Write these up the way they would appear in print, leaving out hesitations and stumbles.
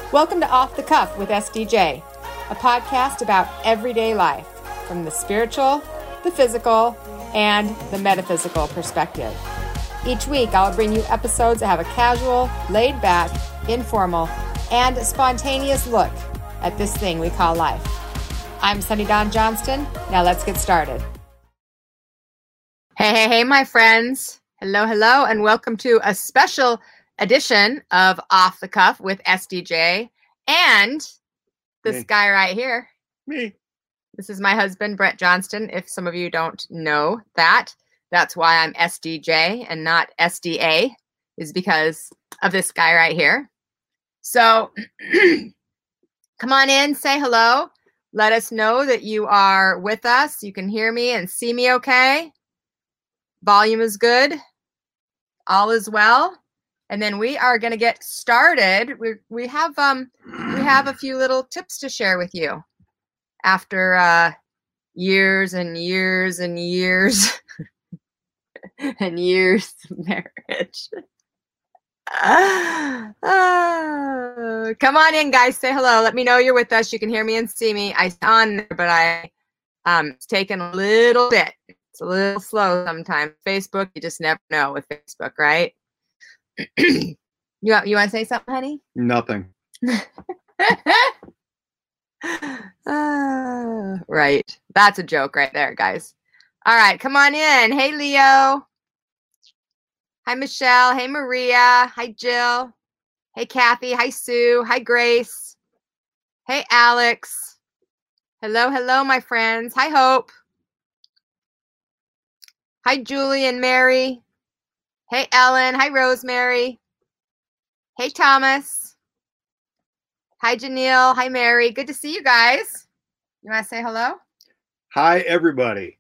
Welcome to Off the Cuff with SDJ, a podcast about everyday life from the spiritual, the physical, and the metaphysical perspective. Each week, I'll bring you episodes that have a casual, laid-back, informal, and spontaneous look at this thing we call life. I'm Sunny Dawn Johnston. Now let's get started. Hey, my friends. Hello, and welcome to a special edition of Off the Cuff with SDJ and this guy right here. Me. This is my husband, Brett Johnston. If some of you don't know that, that's why I'm SDJ and not SDA, is because of this guy right here. So come on in, say hello. Let us know that you are with us. You can hear me and see me okay. Volume is good. All is well. And then we are going to get started. We have a few little tips to share with you after years and years and years and years of marriage. Come on in, guys. Say hello. Let me know you're with us. You can hear me and see me. I'm on there, but it's taken a little bit. It's a little slow sometimes. Facebook, you just never know with Facebook, right? You want to say something, honey? Nothing. Right. That's a joke right there, guys. All right, come on in. Hey, Leo. Hi, Michelle. Hey, Maria. Hi, Jill. Hey, Kathy. Hi, Sue. Hi, Grace. Hey, Alex. Hello, my friends. Hi, Hope. Hi, Julie and Mary. Hey, Ellen. Hi, Rosemary. Hey, Thomas. Hi, Janelle. Hi, Mary. Good to see you guys. You want to say hello? Hi, everybody.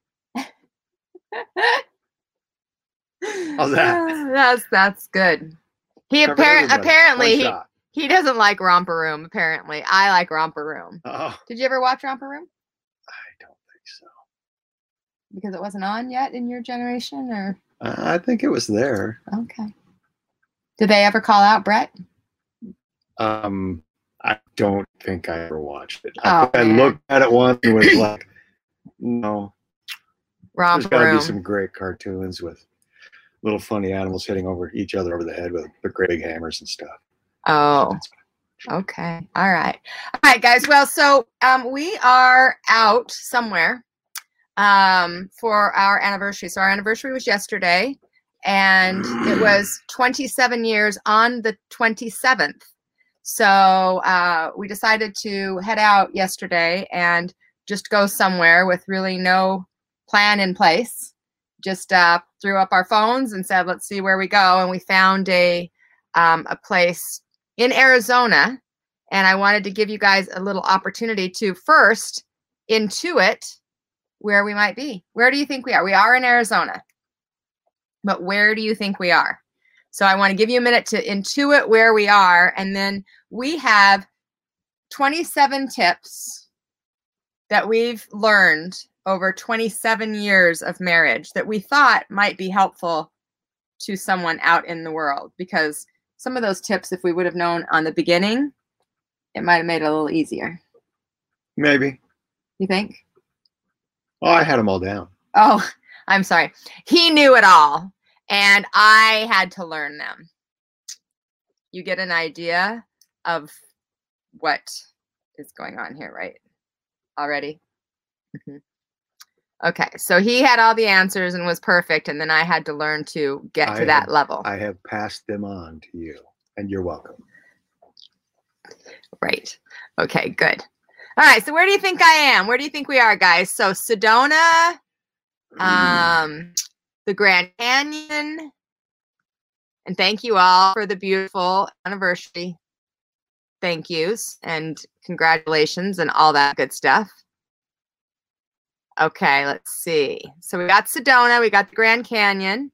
How's that? That's good. He apparently he doesn't like Romper Room. Apparently, I like Romper Room. Oh, Did you ever watch Romper Room? I don't think so. Because it wasn't on yet in your generation, or? I think it was there. Okay. Did they ever call out Brett? I don't think I ever watched it. Oh, I looked at it once and was like, no. Romper There's got to Room. be some great cartoons with little funny animals hitting each other over the head with great big hammers and stuff. Oh, okay. All right, guys. Well, so we are out somewhere for our anniversary. So our anniversary was yesterday, and it was 27 years on the 27th. So we decided to head out yesterday and just go somewhere with really no plan in place. Just threw up our phones and said, let's see where we go. And we found a place in Arizona. And I wanted to give you guys a little opportunity to first intuit where we might be. Where do you think we are? We are in Arizona. But where do you think we are? So I want to give you a minute to intuit where we are. And then we have 27 tips that we've learned over 27 years of marriage that we thought might be helpful to someone out in the world. Because some of those tips, if we would have known on the beginning, it might have made it a little easier. Maybe. You think? Oh, I had them all down. Oh, I'm sorry. He knew it all, and I had to learn them. You get an idea of what is going on here, right? Already? Okay, so he had all the answers and was perfect, and then I had to learn to get to that level. I have passed them on to you, and you're welcome. Right. Okay, good. All right, so where do you think I am? Where do you think we are, guys? So Sedona, the Grand Canyon, and thank you all for the beautiful anniversary thank yous and congratulations and all that good stuff. Okay, let's see. So we got Sedona, we got the Grand Canyon.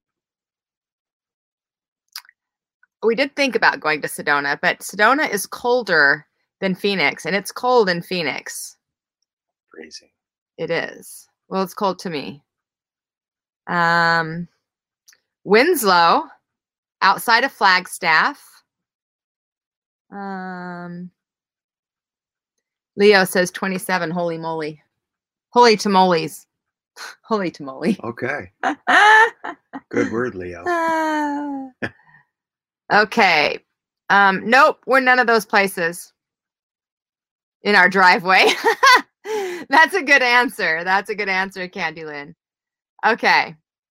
We did think about going to Sedona, but Sedona is colder than Phoenix, and it's cold in Phoenix. Crazy. It is. Well, it's cold to me. Winslow, outside of Flagstaff. Leo says 27. Holy moly. Holy tamales. Holy tamale. Okay. Good word, Leo. Okay. Nope, we're none of those places in our driveway. That's a good answer. That's a good answer, Candyland. Okay.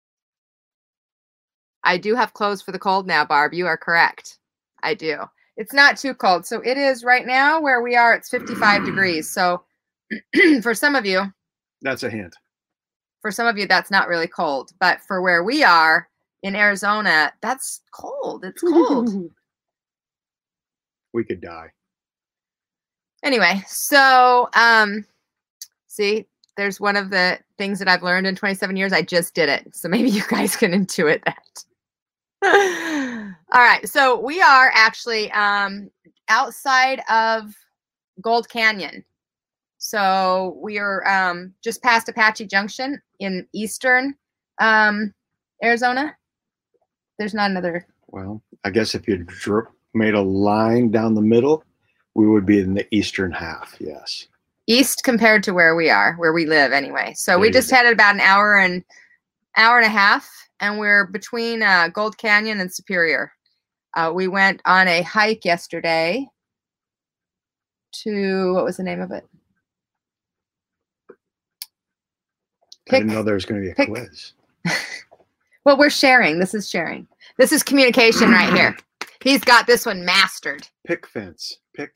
I do have clothes for the cold now, Barb. You are correct. I do. It's not too cold. So it is right now where we are. It's 55 degrees. So for some of you, That's a hint. for some of you, that's not really cold. But for where we are in Arizona, that's cold. It's cold. We could die. Anyway, so see, there's one of the things that I've learned in 27 years. I just did it. So maybe you guys can intuit that. All right. So we are actually outside of Gold Canyon. So we are just past Apache Junction in eastern Arizona. There's not another. Well, I guess if you made a line down the middle, we would be in the eastern half. Yes. East compared to where we are, where we live anyway. So we There you just go. had about an hour and a half, and we're between Gold Canyon and Superior. We went on a hike yesterday to, what was the name of it? I didn't know there was going to be a quiz. Well, we're sharing. This is sharing. This is communication right here. He's got this one mastered. Pick fence. Picket.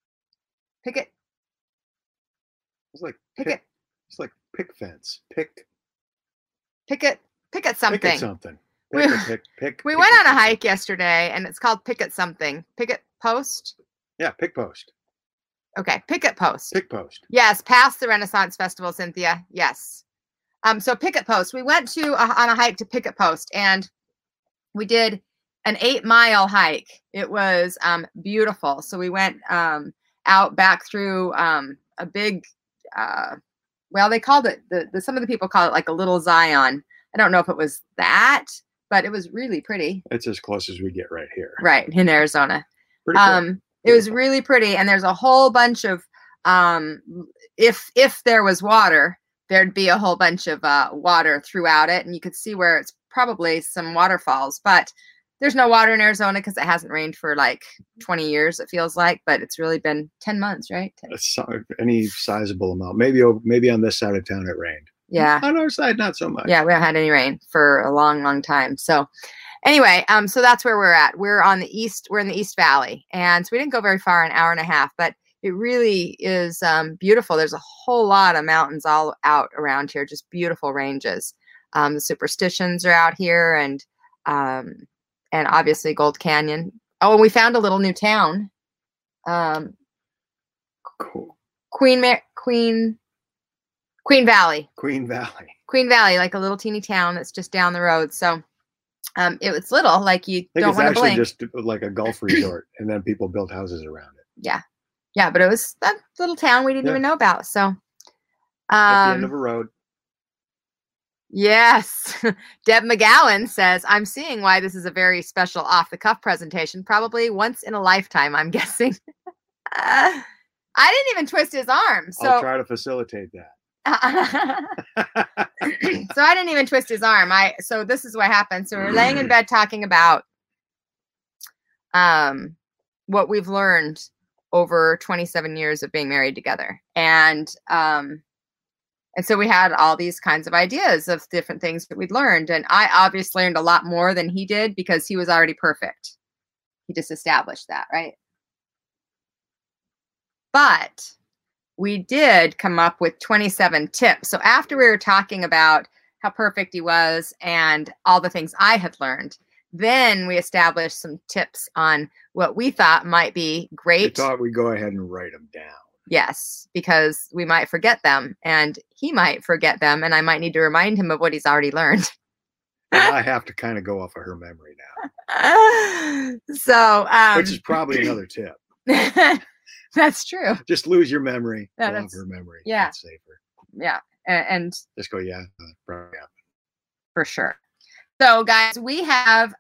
It's like Picket. It's like pick fence. Picket something. Picket something. We went on a hike yesterday, and it's called Picket something. Picket post? Yeah, pick post. Okay, Picket post. Pick post. Yes, past the Renaissance Festival, Cynthia. Yes. So Picket post. We went to on a hike to Picket post, and we did an 8-mile hike. It was beautiful. So we went out back through a big, well, they called it, some of the people call it like a little Zion. I don't know if it was that, but it was really pretty. It's as close as we get right here. Right, in Arizona. Pretty cool. It was really pretty, and there's a whole bunch of if there was water, there'd be a whole bunch of water throughout it, and you could see where it's probably some waterfalls, but there's no water in Arizona because it hasn't rained for like 20 years, it feels like, but it's really been 10 months, right? Any sizable amount. Maybe on this side of town it rained. Yeah. On our side, not so much. Yeah, we haven't had any rain for a long, long time. So anyway, so that's where we're at. We're in the East Valley. And so we didn't go very far, an hour and a half, but it really is beautiful. There's a whole lot of mountains all out around here, just beautiful ranges. The Superstitions are out here, and obviously Gold Canyon. Oh, and we found a little new town. Cool. Queen Valley. Queen Valley. Queen Valley, like a little teeny town that's just down the road. So it was little, like you don't want to blink. It's actually just like a golf resort, and then people built houses around it. Yeah. Yeah, but it was that little town we didn't even know about. So at the end of a road. Yes. Deb McGowan says, I'm seeing why this is a very special off-the-cuff presentation. Probably once in a lifetime, I'm guessing. I didn't even twist his arm. So I'll try to facilitate that. So I didn't even twist his arm. So this is what happened. So we're laying in bed talking about what we've learned over 27 years of being married together. And so we had all these kinds of ideas of different things that we'd learned. And I obviously learned a lot more than he did because he was already perfect. He just established that, right? But we did come up with 27 tips. So after we were talking about how perfect he was and all the things I had learned, then we established some tips on what we thought might be great. We thought we'd go ahead and write them down. Yes, because we might forget them, and he might forget them, and I might need to remind him of what he's already learned. I have to kind of go off of her memory now. So, which is probably another tip. That's true. Just lose your memory. Yeah, go off her memory. Yeah. That's safer. Yeah, and just go, yeah, probably. For sure. So, guys, we have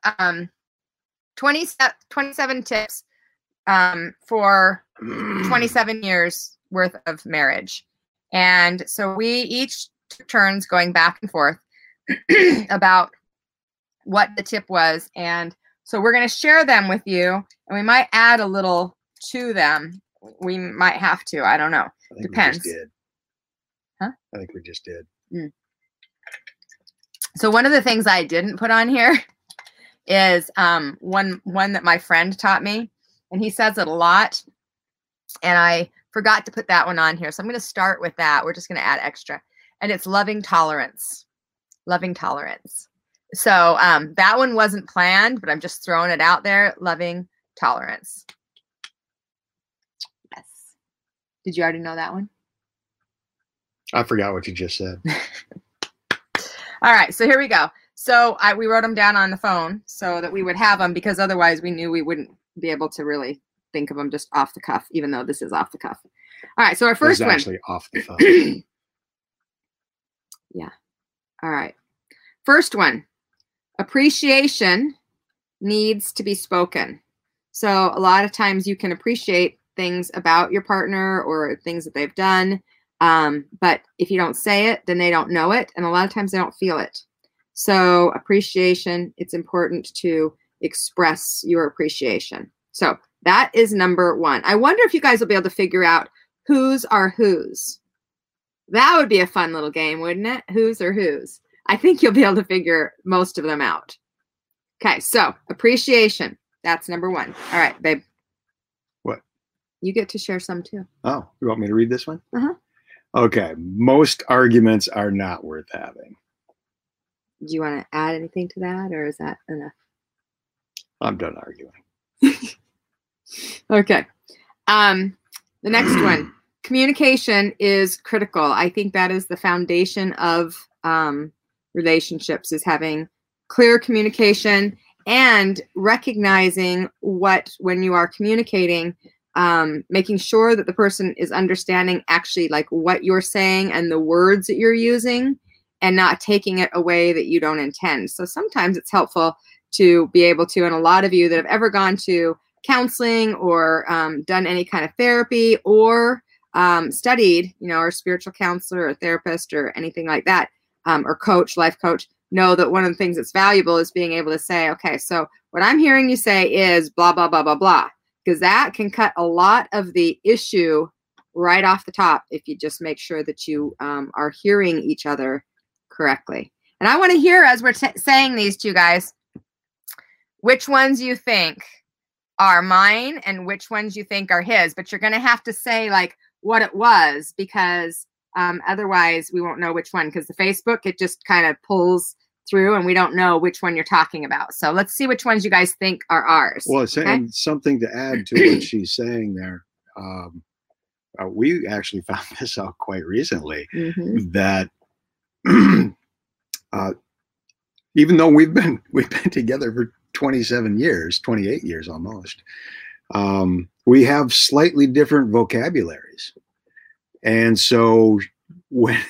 27 tips for 27 years worth of marriage. And so we each took turns going back and forth about what the tip was. And so we're going to share them with you, and we might add a little to them. We might have to. I don't know. Depends. We just did. Huh? I think we just did. Mm. So one of the things I didn't put on here is one that my friend taught me, and he says it a lot, and I forgot to put that one on here. So I'm going to start with that. We're just going to add extra, and it's loving tolerance. Loving tolerance. So that one wasn't planned, but I'm just throwing it out there. Loving tolerance. Yes. Did you already know that one? I forgot what you just said. All right, so here we go. So we wrote them down on the phone so that we would have them, because otherwise we knew we wouldn't be able to really think of them just off the cuff, even though this is off the cuff. All right, so our first one. Actually off the phone. Yeah. All right. First one. Appreciation needs to be spoken. So a lot of times you can appreciate things about your partner or things that they've done. But if you don't say it, then they don't know it. And a lot of times they don't feel it. So appreciation, it's important to express your appreciation. So that is number one. I wonder if you guys will be able to figure out whose are whose. That would be a fun little game, wouldn't it? Whose are whose. I think you'll be able to figure most of them out. Okay, so appreciation. That's number one. All right, babe. What? You get to share some too. Oh, you want me to read this one? Uh-huh. Okay. Most arguments are not worth having. Do you want to add anything to that, or is that enough? I'm done arguing. Okay. The next one. Communication is critical. I think that is the foundation of relationships, is having clear communication and recognizing when you are communicating, making sure that the person is understanding actually like what you're saying and the words that you're using, and not taking it away that you don't intend. So sometimes it's helpful to be able to, and a lot of you that have ever gone to counseling or done any kind of therapy or studied, or spiritual counselor or therapist or anything like that, or coach, life coach, know that one of the things that's valuable is being able to say, okay, so what I'm hearing you say is blah, blah, blah, blah, blah, because that can cut a lot of the issue right off the top if you just make sure that you are hearing each other correctly. And I want to hear, as we're saying these to you guys, which ones you think are mine and which ones you think are his, but you're going to have to say like what it was, because otherwise we won't know which one, because the Facebook, it just kind of pulls through and we don't know which one you're talking about. So let's see which ones you guys think are ours. Well, and something to add to what she's saying there. We actually found this out quite recently, that even though we've been together for 27 years, 28 years almost, we have slightly different vocabularies. And so when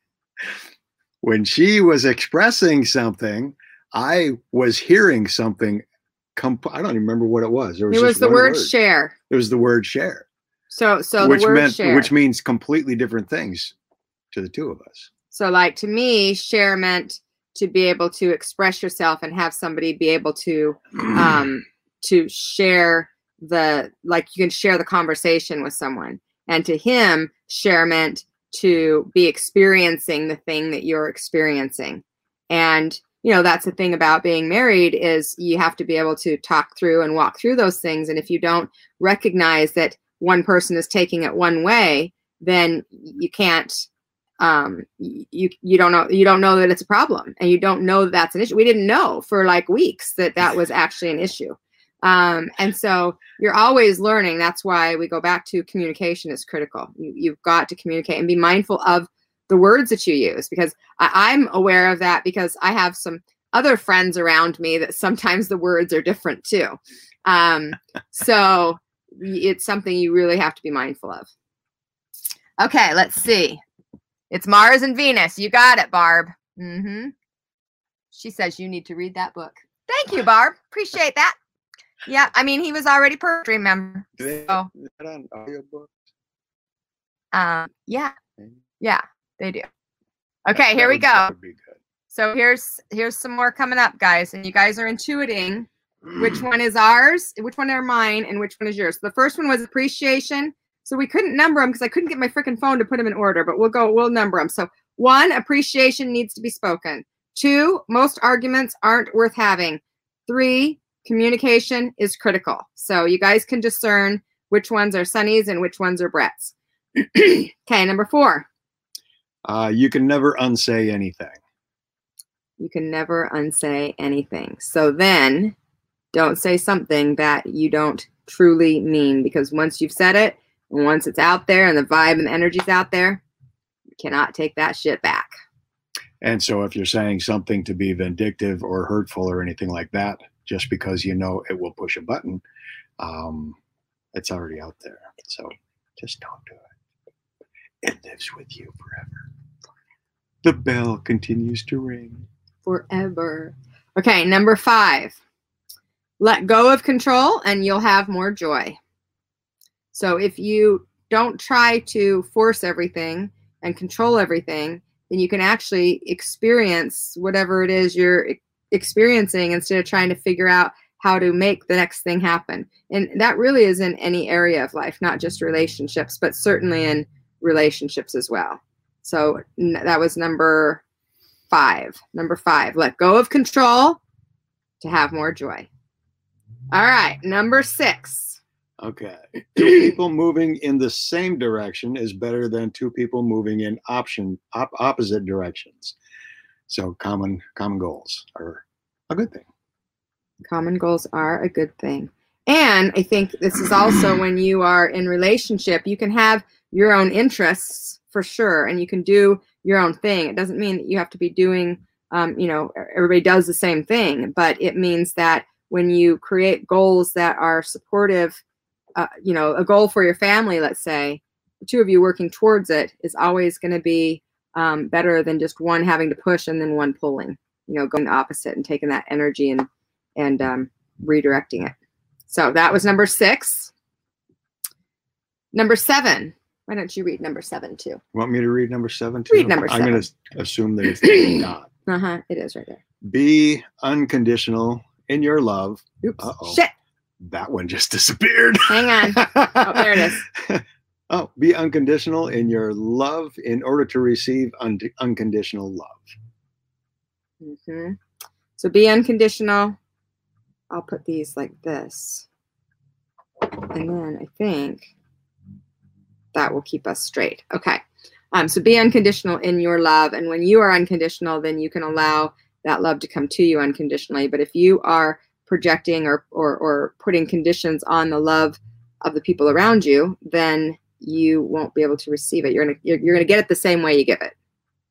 she was expressing something, I was hearing something. I don't even remember what it was. It was the word share. It was the word share. So the word share. Which means completely different things to the two of us. So like to me, share meant to be able to express yourself and have somebody be able to share you can share the conversation with someone. And to him, share meant to be experiencing the thing that you're experiencing. And, that's the thing about being married, is you have to be able to talk through and walk through those things. And if you don't recognize that one person is taking it one way, then you can't, you don't know that it's a problem, and you don't know that that's an issue. We didn't know for like weeks that was actually an issue. And so you're always learning. That's why we go back to communication is critical. You've got to communicate and be mindful of the words that you use, because I'm aware of that, because I have some other friends around me that sometimes the words are different too. So it's something you really have to be mindful of. Okay, let's see. It's Mars and Venus. You got it, Barb. She says you need to read that book. Thank you, Barb. Appreciate that. Yeah, I mean, he was already perfect, remember. Is that on audiobooks? Yeah, they do. Okay, here we go. That would be good. So here's some more coming up, guys, and you guys are intuiting which one is ours, which one are mine, and which one is yours. So the first one was appreciation. So we couldn't number them because I couldn't get my freaking phone to put them in order, but we'll number them. So 1, appreciation needs to be spoken. 2, most arguments aren't worth having. 3, communication is critical. So you guys can discern which ones are Sunny's and which ones are Brett's. Okay, number 4. You can never unsay anything. You can never unsay anything. So then don't say something that you don't truly mean, because once you've said it, and once it's out there and the vibe and the energy's out there, you cannot take that shit back. And so if you're saying something to be vindictive or hurtful or anything like that, just because you know it will push a button, it's already out there. So just don't do it. It lives with you forever. The bell continues to ring. Forever. Okay, number 5. Let go of control and you'll have more joy. So if you don't try to force everything and control everything, then you can actually experience whatever it is you're experiencing instead of trying to figure out how to make the next thing happen. And that really is in any area of life, not just relationships, but certainly in relationships as well. So that was number 5. Number 5, let go of control to have more joy. All right, number 6. Okay. 2 people moving in the same direction is better than 2 people moving in opposite directions. So common goals are a good thing. Common goals are a good thing. And I think this is also when you are in relationship, you can have your own interests for sure, and you can do your own thing. It doesn't mean that you have to be doing, everybody does the same thing, but it means that when you create goals that are supportive, a goal for your family, let's say, the 2 of you working towards it is always going to be better than just one having to push and then one pulling, going the opposite and taking that energy and redirecting it. So that was number 6. Number 7. Why don't you read number 7 too? Want me to read number 7 too? Read number 7. I'm going to assume that it's not. It is right there. Be unconditional in your love. Oops. Uh-oh. Shit. That one just disappeared. Hang on. Oh, there it is. Oh, be unconditional in your love in order to receive unconditional love. Mm-hmm. So be unconditional. I'll put these like this. And then I think that will keep us straight. Okay. So be unconditional in your love. And when you are unconditional, then you can allow that love to come to you unconditionally. But if you are projecting or putting conditions on the love of the people around you, then you won't be able to receive it. You're gonna get it the same way you give it.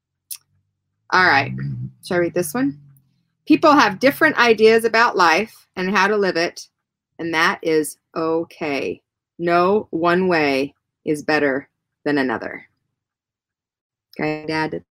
All right. Shall I read this one? People have different ideas about life and how to live it, and that is okay. No one way is better than another. Okay, Dad.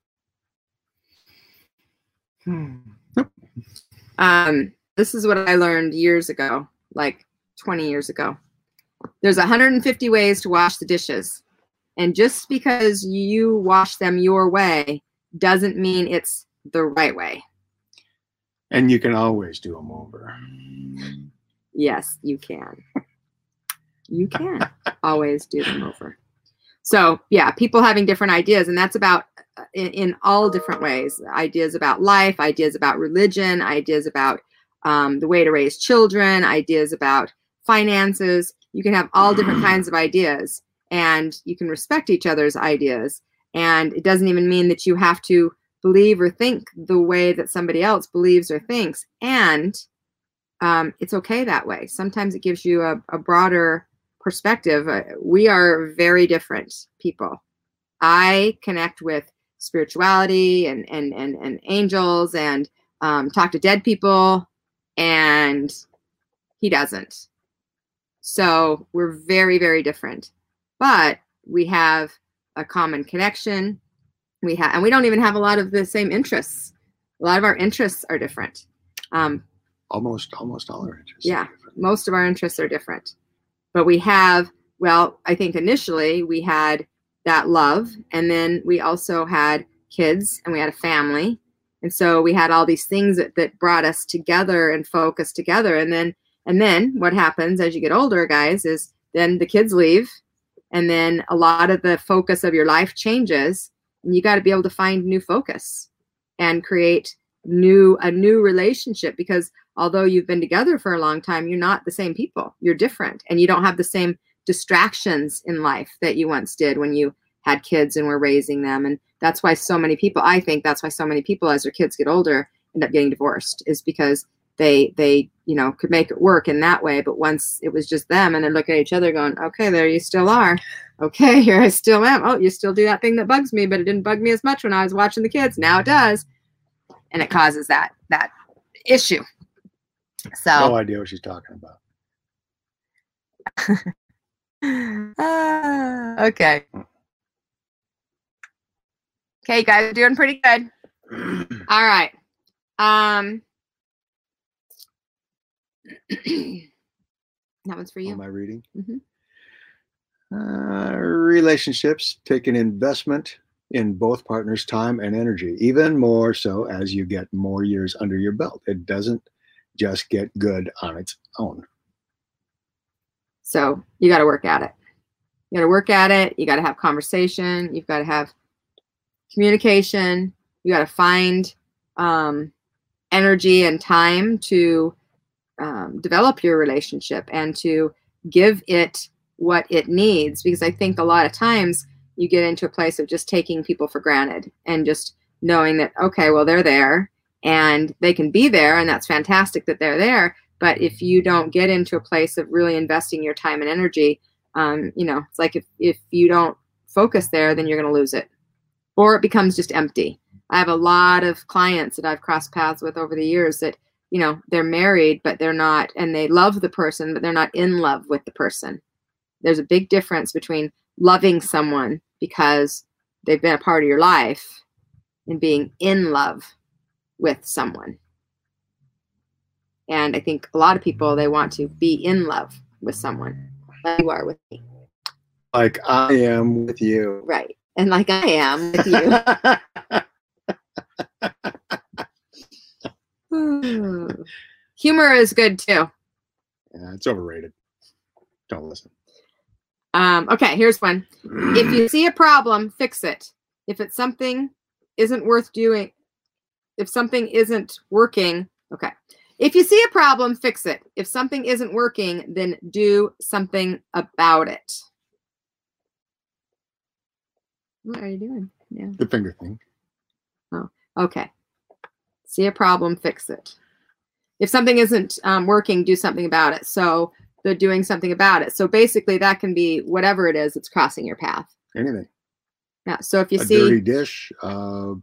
This is what I learned years ago, like 20 years ago. There's 150 ways to wash the dishes. And just because you wash them your way doesn't mean it's the right way. And you can always do them over. Yes, you can. You can always do them over. So, yeah, people having different ideas, and that's about in all different ways. Ideas about life, ideas about religion, ideas about the way to raise children, ideas about finances. You can have all different kinds of ideas, and you can respect each other's ideas. And it doesn't even mean that you have to believe or think the way that somebody else believes or thinks. And it's okay that way. Sometimes it gives you a broader perspective. We are very different people. I connect with spirituality and angels and talk to dead people, and he doesn't. So we're very, very different, but we have a common connection. And we don't even have a lot of the same interests. A lot of our interests are different. Almost all our interests. Yeah, most of our interests are different. But we have, well, I think initially we had that love. And then we also had kids and we had a family. And so we had all these things that brought us together and focused together. And then what happens as you get older, guys, is then the kids leave. And then a lot of the focus of your life changes. And you got to be able to find new focus and create a new relationship, because although you've been together for a long time, you're not the same people. You're different, and you don't have the same distractions in life that you once did when you had kids and were raising them. And that's why so many people, I think that's why so many people as their kids get older end up getting divorced, is because they could make it work in that way. But once it was just them, and they're looking at each other going, okay, there you still are. Okay, here I still am. Oh, you still do that thing that bugs me, but it didn't bug me as much when I was watching the kids. Now it does. And it causes that issue. So no idea what she's talking about. Okay. Okay, guys, are doing pretty good. All right. That one's for you. Am I reading? Mm-hmm. Relationships take an investment in both partners' time and energy, even more so as you get more years under your belt. It doesn't just get good on its own. So you got to work at it. You got to work at it. You got to have conversation. You've got to have communication. You got to find energy and time to develop your relationship and to give it what it needs. Because I think a lot of times you get into a place of just taking people for granted and just knowing that, okay, well, they're there and they can be there, and that's fantastic that they're there. But if you don't get into a place of really investing your time and energy, it's like if you don't focus there, then you're going to lose it, or it becomes just empty. I have a lot of clients that I've crossed paths with over the years that, they're married, but they're not, and they love the person, but they're not in love with the person. There's a big difference between loving someone because they've been a part of your life and being in love with someone. And I think a lot of people, they want to be in love with someone, like you are with me. Like I am with you. Right. And like I am with you. Humor is good too. Yeah, it's overrated. Don't listen. Okay, here's one. If you see a problem, fix it. If it's something isn't worth doing, if something isn't working, okay. If you see a problem, fix it. If something isn't working, then do something about it. What are you doing? Yeah. The finger thing. Oh, okay. See a problem, fix it. If something isn't working, do something about it. So they're doing something about it. So basically that can be whatever it is that's crossing your path. Anything. Yeah. So if you a see dirty dish, a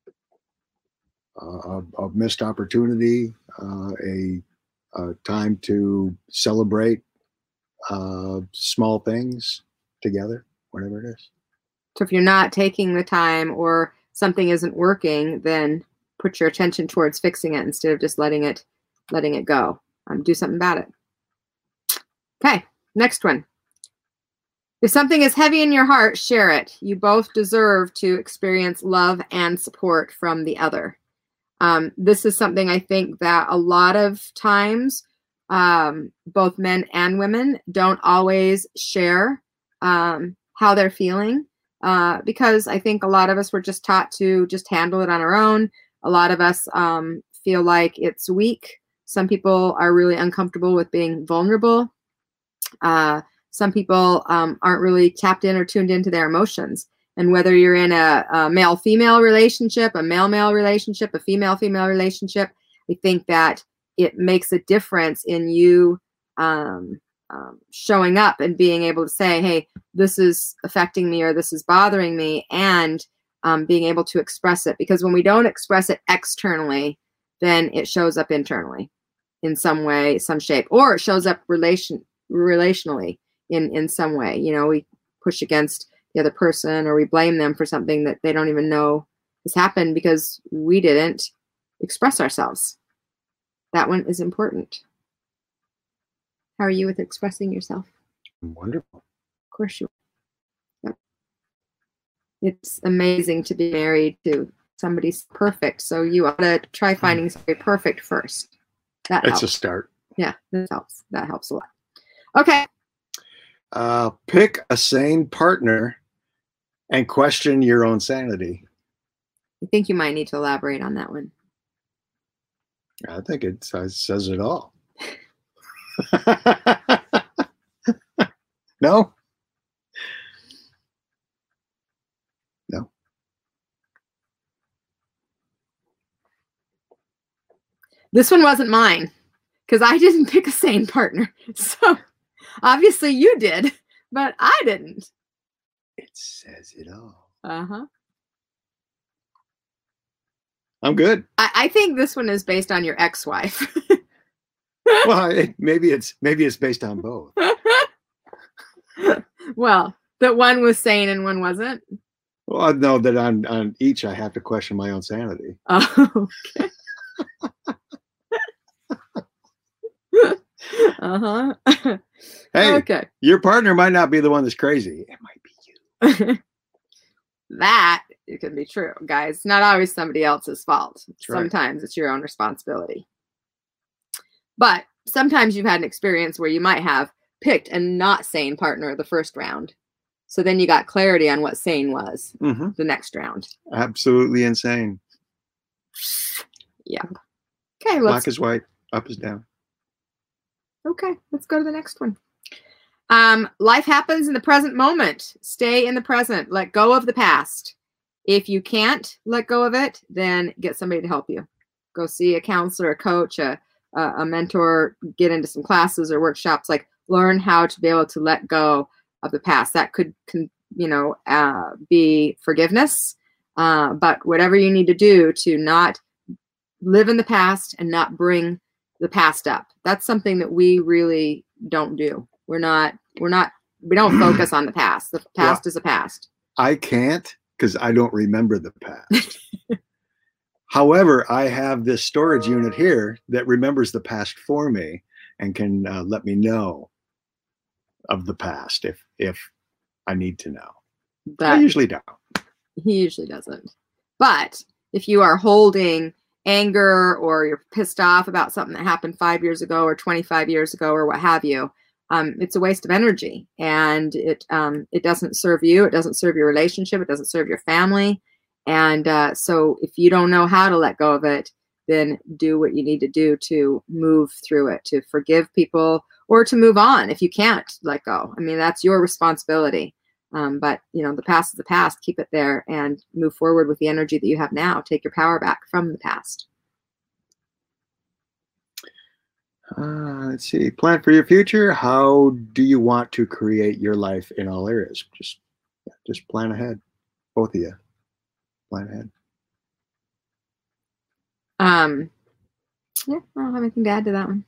missed opportunity, a time to celebrate small things together, whatever it is. So if you're not taking the time or something isn't working, then put your attention towards fixing it instead of just letting it go. Do something about it. Okay, next one. If something is heavy in your heart, share it. You both deserve to experience love and support from the other. This is something I think that a lot of times, both men and women don't always share how they're feeling, because I think a lot of us were just taught to just handle it on our own. A lot of us feel like it's weak. Some people are really uncomfortable with being vulnerable. Some people aren't really tapped in or tuned into their emotions. And whether you're in a male-female relationship, a male-male relationship, a female-female relationship, I think that it makes a difference in you showing up and being able to say, hey, this is affecting me or this is bothering me, and being able to express it. Because when we don't express it externally, then it shows up internally in some way, some shape, or it shows up relationally in some way. We push against the other person, or we blame them for something that they don't even know has happened because we didn't express ourselves. That one is important. How are you with expressing yourself? Wonderful. Of course you are. Yep. It's amazing to be married to somebody perfect. So you ought to try finding somebody perfect first. That It's helps. a start. Yeah, that helps. That helps a lot. Okay. Pick a sane partner and question your own sanity. I think you might need to elaborate on that one. I think it says it all. No? No. This one wasn't mine because I didn't pick a sane partner. So obviously you did, but I didn't. It says it all. Uh-huh. I'm good. I think this one is based on your ex-wife. Well, maybe it's based on both. Well, that one was sane and one wasn't. Well, I know that on each I have to question my own sanity. Oh, okay. Uh-huh. Hey, okay. Your partner might not be the one that's crazy. It might be you. That it can be true, guys. It's not always somebody else's fault. Right. Sometimes it's your own responsibility. But sometimes you've had an experience where you might have picked a not sane partner the first round. So then you got clarity on what sane was the next round. Absolutely insane. Yeah. Okay. Black is white, up is down. Okay, let's go to the next one. Life happens in the present moment. Stay in the present. Let go of the past. If you can't let go of it, then get somebody to help you. Go see a counselor, a coach, a mentor, get into some classes or workshops. Like learn how to be able to let go of the past. That could be forgiveness. But whatever you need to do to not live in the past and not bring the past up. That's something that we really don't do. We don't focus on the past. The past is a past. I can't because I don't remember the past. However, I have this storage unit here that remembers the past for me and can let me know of the past if I need to know. I usually don't. He usually doesn't. But if you are holding anger or you're pissed off about something that happened 5 years ago or 25 years ago or what have you, it's a waste of energy, and it doesn't serve you. It doesn't serve your relationship. It doesn't serve your family. And so if you don't know how to let go of it, then do what you need to do to move through it, to forgive people or to move on if you can't let go. I mean, that's your responsibility. But, the past is the past. Keep it there and move forward with the energy that you have now. Take your power back from the past. Let's see. Plan for your future. How do you want to create your life in all areas? Just plan ahead. Both of you. Plan ahead. Yeah, I don't have anything to add to that one.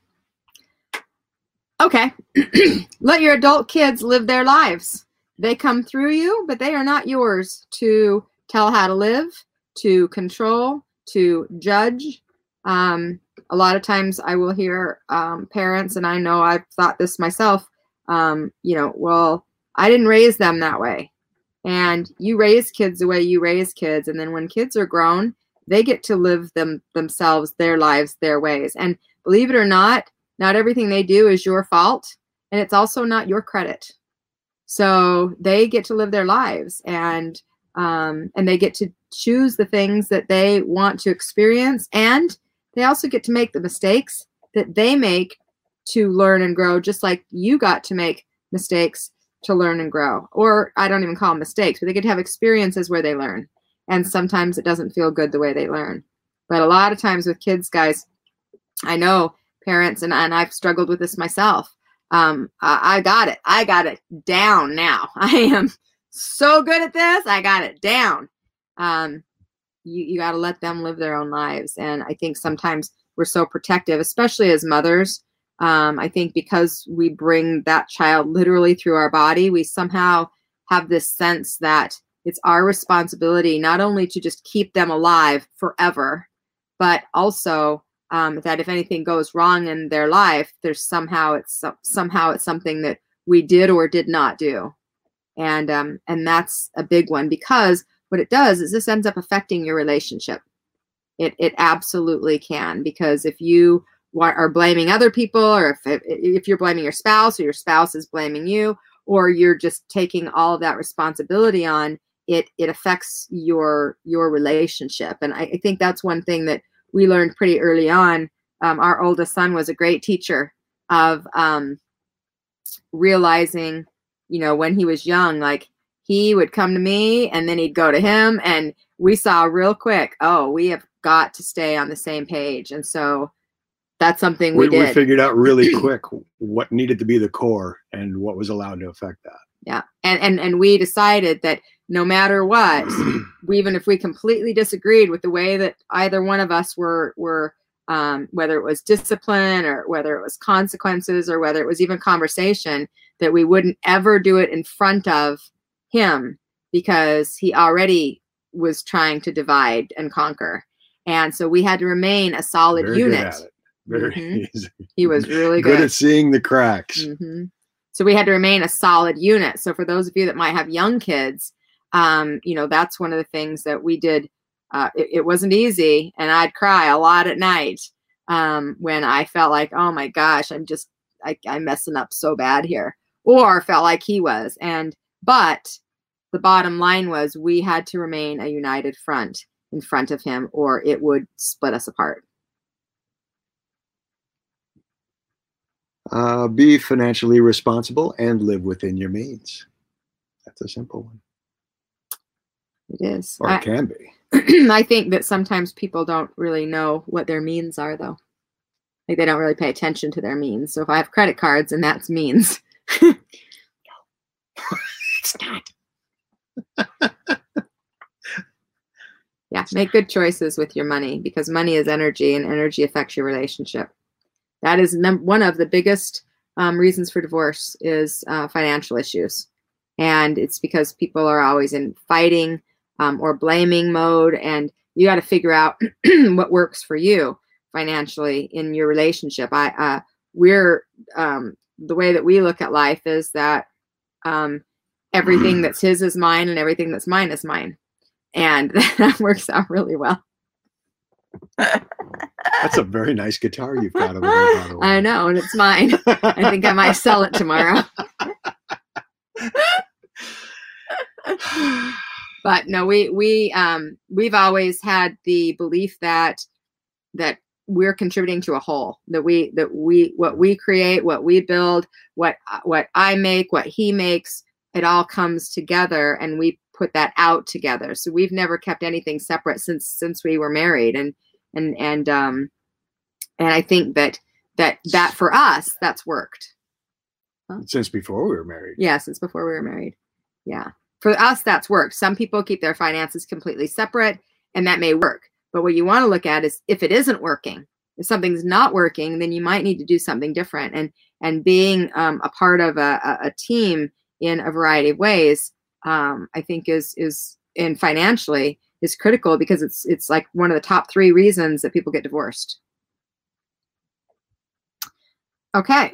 Okay. Let your adult kids live their lives. They come through you, but they are not yours to tell how to live, to control, to judge. A lot of times I will hear parents, and I know I've thought this myself, well, I didn't raise them that way. And you raise kids the way you raise kids. And then when kids are grown, they get to live themselves, their lives, their ways. And believe it or not everything they do is your fault. And it's also not your credit. So they get to live their lives, and they get to choose the things that they want to experience. And they also get to make the mistakes that they make to learn and grow, just like you got to make mistakes to learn and grow. Or I don't even call them mistakes, but they get to have experiences where they learn. And sometimes it doesn't feel good the way they learn. But a lot of times with kids, guys, I know parents, and I've struggled with this myself. I got it. I got it down now. I am so good at this. I got it down. You got to let them live their own lives. And I think sometimes we're so protective, especially as mothers. I think because we bring that child literally through our body, we somehow have this sense that it's our responsibility not only to just keep them alive forever, but also that if anything goes wrong in their life, there's somehow it's something that we did or did not do. And that's a big one, because what it does is this ends up affecting your relationship. It absolutely can, because if you are blaming other people, or if you're blaming your spouse, or your spouse is blaming you, or you're just taking all of that responsibility on, it affects your relationship. And I think that's one thing that we learned pretty early on. Our oldest son was a great teacher of realizing, when he was young, like, he would come to me and then he'd go to him, and we saw real quick, oh, we have got to stay on the same page. And so that's something we did. We figured out really quick what needed to be the core and what was allowed to affect that. Yeah. And we decided that no matter what, even if we completely disagreed with the way that either one of us were whether it was discipline, or whether it was consequences, or whether it was even conversation, that we wouldn't ever do it in front of him, because he already was trying to divide and conquer. And so we had to remain a solid unit. Very He was really good at seeing the cracks. So we had to remain a solid unit. So for those of you that might have young kids, that's one of the things that we did. It wasn't easy, and I'd cry a lot at night when I felt like, oh my gosh, I'm messing up so bad here, or felt like he was. But the bottom line was, we had to remain a united front in front of him, or it would split us apart. Be financially responsible and live within your means. That's a simple one. It is. Or it can be. I think that sometimes people don't really know what their means are, though. Like, they don't really pay attention to their means. So if I have credit cards, and that's means. No, it's not. Yeah, make good choices with your money, because money is energy, and energy affects your relationship. That is one of the biggest reasons for divorce, is financial issues. And it's because people are always in fighting or blaming mode, and you got to figure out what works for you financially in your relationship. We're the way that we look at life is that everything that's his is mine, and everything that's mine is mine. And that works out really well. That's a very nice guitar you've got over there, by the way. I know, and it's mine. I think I might sell it tomorrow. But no, we've always had the belief that we're contributing to a whole. That what we create, what we build, what I make, what he makes, it all comes together, and we put that out together. So we've never kept anything separate since we were married, and I think that for us, that's worked. Huh? Since before we were married. Yeah, since before we were married. Yeah. For us, that's worked. Some people keep their finances completely separate, and that may work. But what you want to look at is, if it isn't working, if something's not working, then you might need to do something different. And being a part of a team in a variety of ways, I think is and financially is critical, because it's like one of the top 3 reasons that people get divorced. Okay.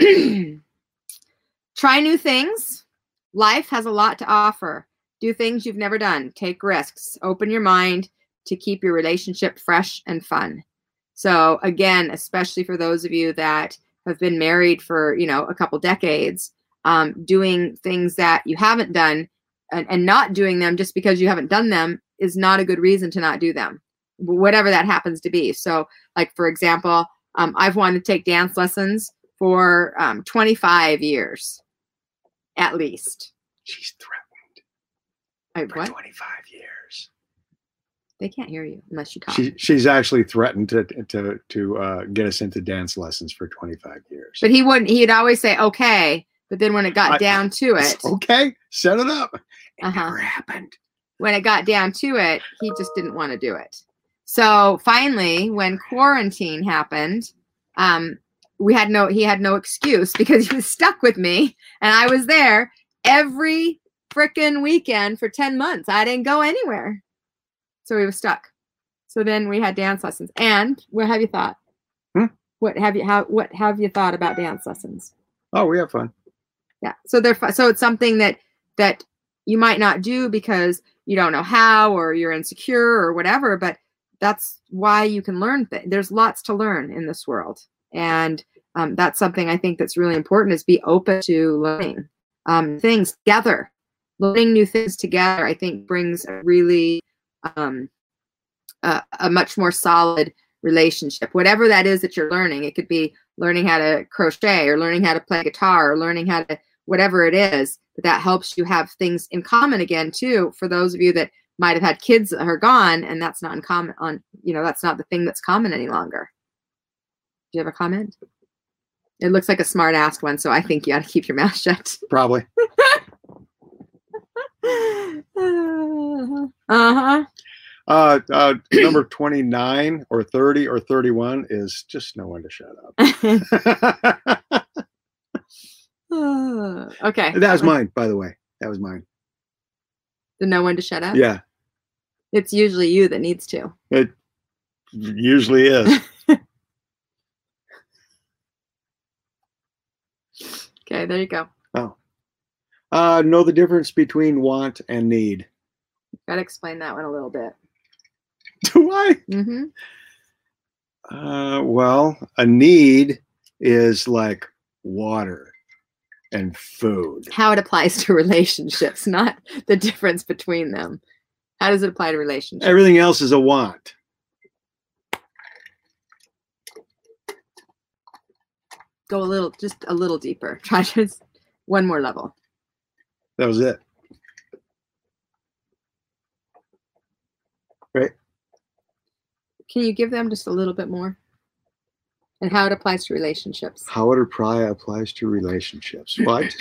Try new things. Life has a lot to offer. Do things you've never done. Take risks. Open your mind to keep your relationship fresh and fun. So again, especially for those of you that have been married for, a couple decades, doing things that you haven't done and not doing them just because you haven't done them is not a good reason to not do them, whatever that happens to be. So, like, for example, I've wanted to take dance lessons for 25 years, at least. She's threatened for 25 years. They can't hear you unless you talk. She's actually threatened to get us into dance lessons for 25 years. But he'd always say, okay. But then when it got down to it. Okay, set it up. It never happened. When it got down to it, he just didn't want to do it. So finally, when quarantine happened, he had no excuse, because he was stuck with me, and I was there every frickin' weekend for 10 months. I didn't go anywhere. So he was stuck. So then we had dance lessons. And what have you thought? What have you thought about dance lessons? Oh, we have fun. Yeah. So so it's something that that you might not do because you don't know how, or you're insecure or whatever, but that's why you can learn things. There's lots to learn in this world. And that's something I think that's really important, is be open to learning things together. Learning new things together, I think, brings a really a much more solid relationship. Whatever that is that you're learning, it could be learning how to crochet, or learning how to play guitar, or learning how to, whatever it is, that helps you have things in common again too. For those of you that might have had kids that are gone, and that's not in common on, that's not the thing that's common any longer. Do you have a comment? It looks like a smart ass one, so I think you got to keep your mouth shut. Probably. Number 29 or 30 or 31 is just know when to shut up. Okay. That was mine, by the way. That was mine. To know when to shut up? Yeah. It's usually you that needs to. It usually is. Okay, there you go. Oh. Know the difference between want and need. Got to explain that one a little bit. Do I? Mm-hmm. Well, a need is like water and food. How it applies to relationships, not the difference between them. How does it apply to relationships? Everything else is a want. Go just a little deeper. Try just one more level. That was it. Right? Can you give them just a little bit more? And how it applies to relationships. How it applies to relationships. What?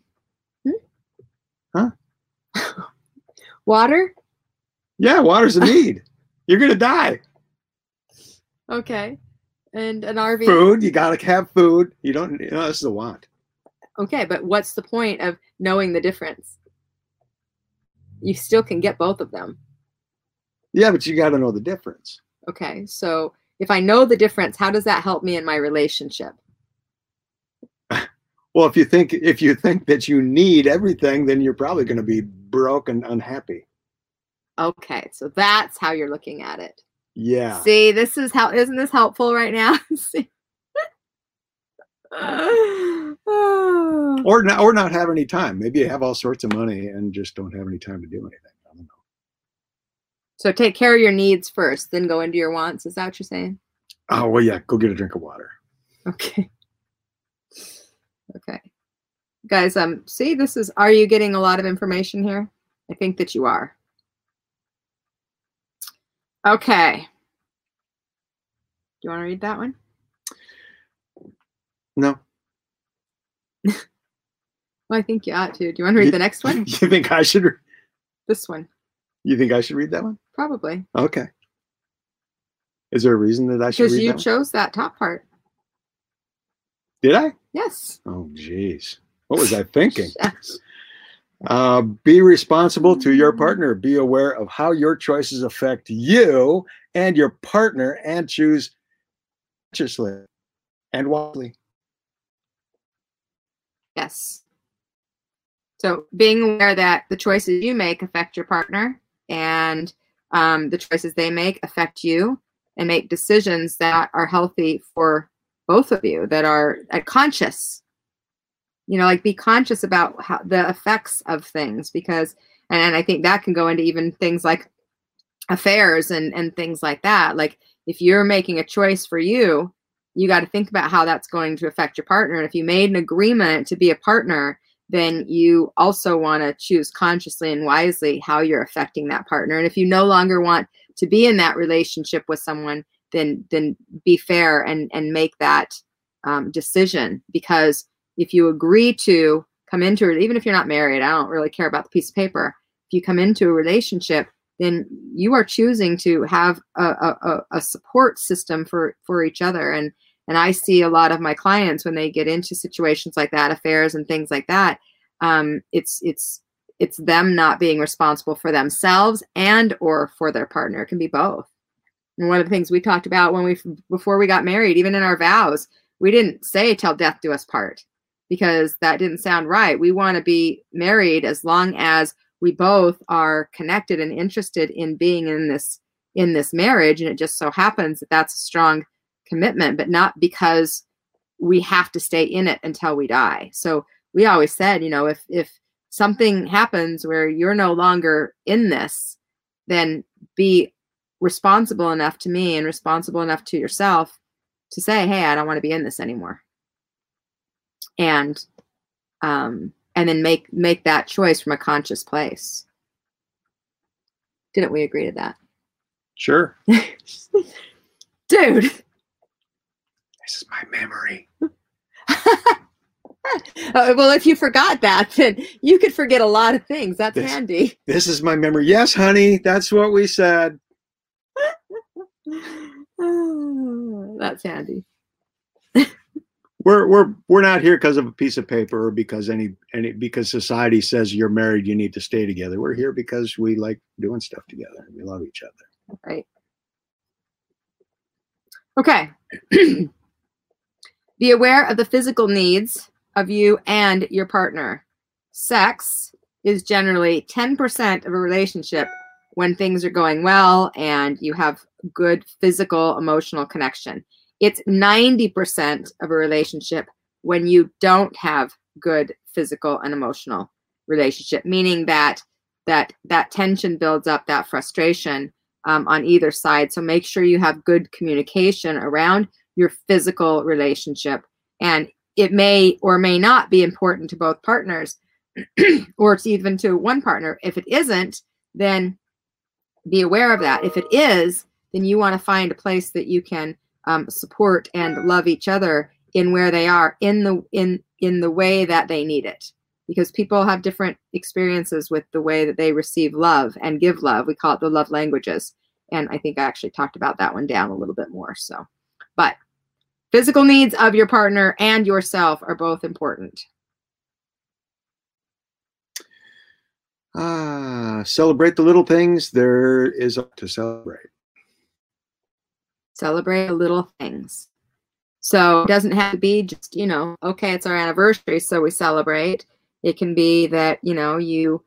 Huh? Water? Yeah, water's a need. You're going to die. Okay. And an RV? Food. You got to have food. You don't, this is a want. Okay, but what's the point of knowing the difference? You still can get both of them. Yeah, but you got to know the difference. Okay, so if I know the difference, how does that help me in my relationship? Well, if you think that you need everything, then you're probably going to be broke and unhappy. Okay, so that's how you're looking at it. Yeah. See, isn't this helpful right now? See? Or not have any time. Maybe you have all sorts of money and just don't have any time to do anything. I don't know. So take care of your needs first, then go into your wants. Is that what you're saying? Oh, well, yeah. Go get a drink of water. Okay. Okay. Guys, see, are you getting a lot of information here? I think that you are. Okay. Do you want to read that one? No. Well, I think you ought to. Do you want to read the next one? You think I should? This one. You think I should read that one? Probably. Okay. Is there a reason that I should read that one? Because you chose that top part. Did I? Yes. Oh, geez. What was I thinking? Be responsible to your partner. Be aware of how your choices affect you and your partner, and choose consciously and wisely. Yes. So being aware that the choices you make affect your partner, and the choices they make affect you, and make decisions that are healthy for both of you, that are conscious. Like be conscious about how the effects of things, because, and I think that can go into even things like affairs and things like that. Like if you're making a choice for you, you got to think about how that's going to affect your partner. And if you made an agreement to be a partner, then you also want to choose consciously and wisely how you're affecting that partner. And if you no longer want to be in that relationship with someone, then be fair and make that decision. Because if you agree to come into it, even if you're not married, I don't really care about the piece of paper. If you come into a relationship, then you are choosing to have a support system for each other. And I see a lot of my clients when they get into situations like that, affairs and things like that, it's them not being responsible for themselves and or for their partner. It can be both. And one of the things we talked about before we got married, even in our vows, we didn't say till death do us part. because that didn't sound right. We want to be married as long as we both are connected and interested in being in this marriage. And it just so happens that that's a strong commitment, but not because we have to stay in it until we die. So we always said, if something happens where you're no longer in this, then be responsible enough to me and responsible enough to yourself to say, hey, I don't want to be in this anymore. And then make that choice from a conscious place. Didn't we agree to that? Sure. Dude. This is my memory. Well, if you forgot that, then you could forget a lot of things. That's handy. This is my memory. Yes, honey, that's what we said. That's handy. We're not here because of a piece of paper or because because society says you're married, you need to stay together. We're here because we like doing stuff together. We love each other. Right. Okay. Be aware of the physical needs of you and your partner. Sex is generally 10% of a relationship when things are going well and you have good physical, emotional connection. It's 90% of a relationship when you don't have good physical and emotional relationship, meaning that tension builds up, that frustration on either side. So make sure you have good communication around your physical relationship. And it may or may not be important to both partners or it's even to one partner. If it isn't, then be aware of that. If it is, then you want to find a place that you can support and love each other in where they are in the way that they need it, because people have different experiences with the way that they receive love and give love. We call it the love languages. And I think I actually talked about that one down a little bit more. So, but physical needs of your partner and yourself are both important. Celebrate the little things. There is to celebrate. Celebrate the little things. So it doesn't have to be just, okay, it's our anniversary, so we celebrate. It can be that, you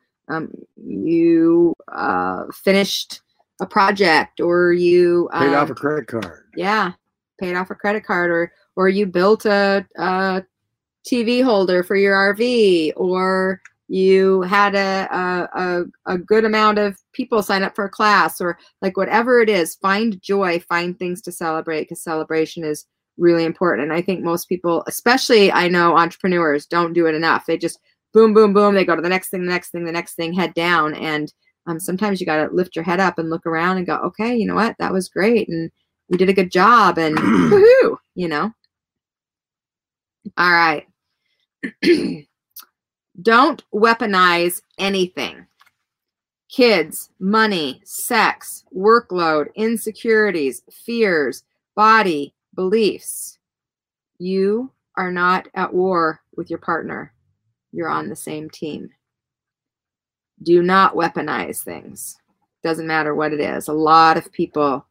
finished a project, or you paid off a credit card. Yeah, paid off a credit card, or you built a TV holder for your RV, or you had a good amount of people sign up for a class, or like whatever it is. Find joy, find things to celebrate, because celebration is really important. And I think most people, especially I know entrepreneurs, don't do it enough. They just boom, boom, boom. They go to the next thing, the next thing, the next thing, head down. And sometimes you got to lift your head up and look around and go, okay, you know what? That was great. And we did a good job, and woohoo, All right. Don't weaponize anything. Kids, money, sex, workload, insecurities, fears, body, beliefs. You are not at war with your partner. You're on the same team. Do not weaponize things. Doesn't matter what it is. A lot of people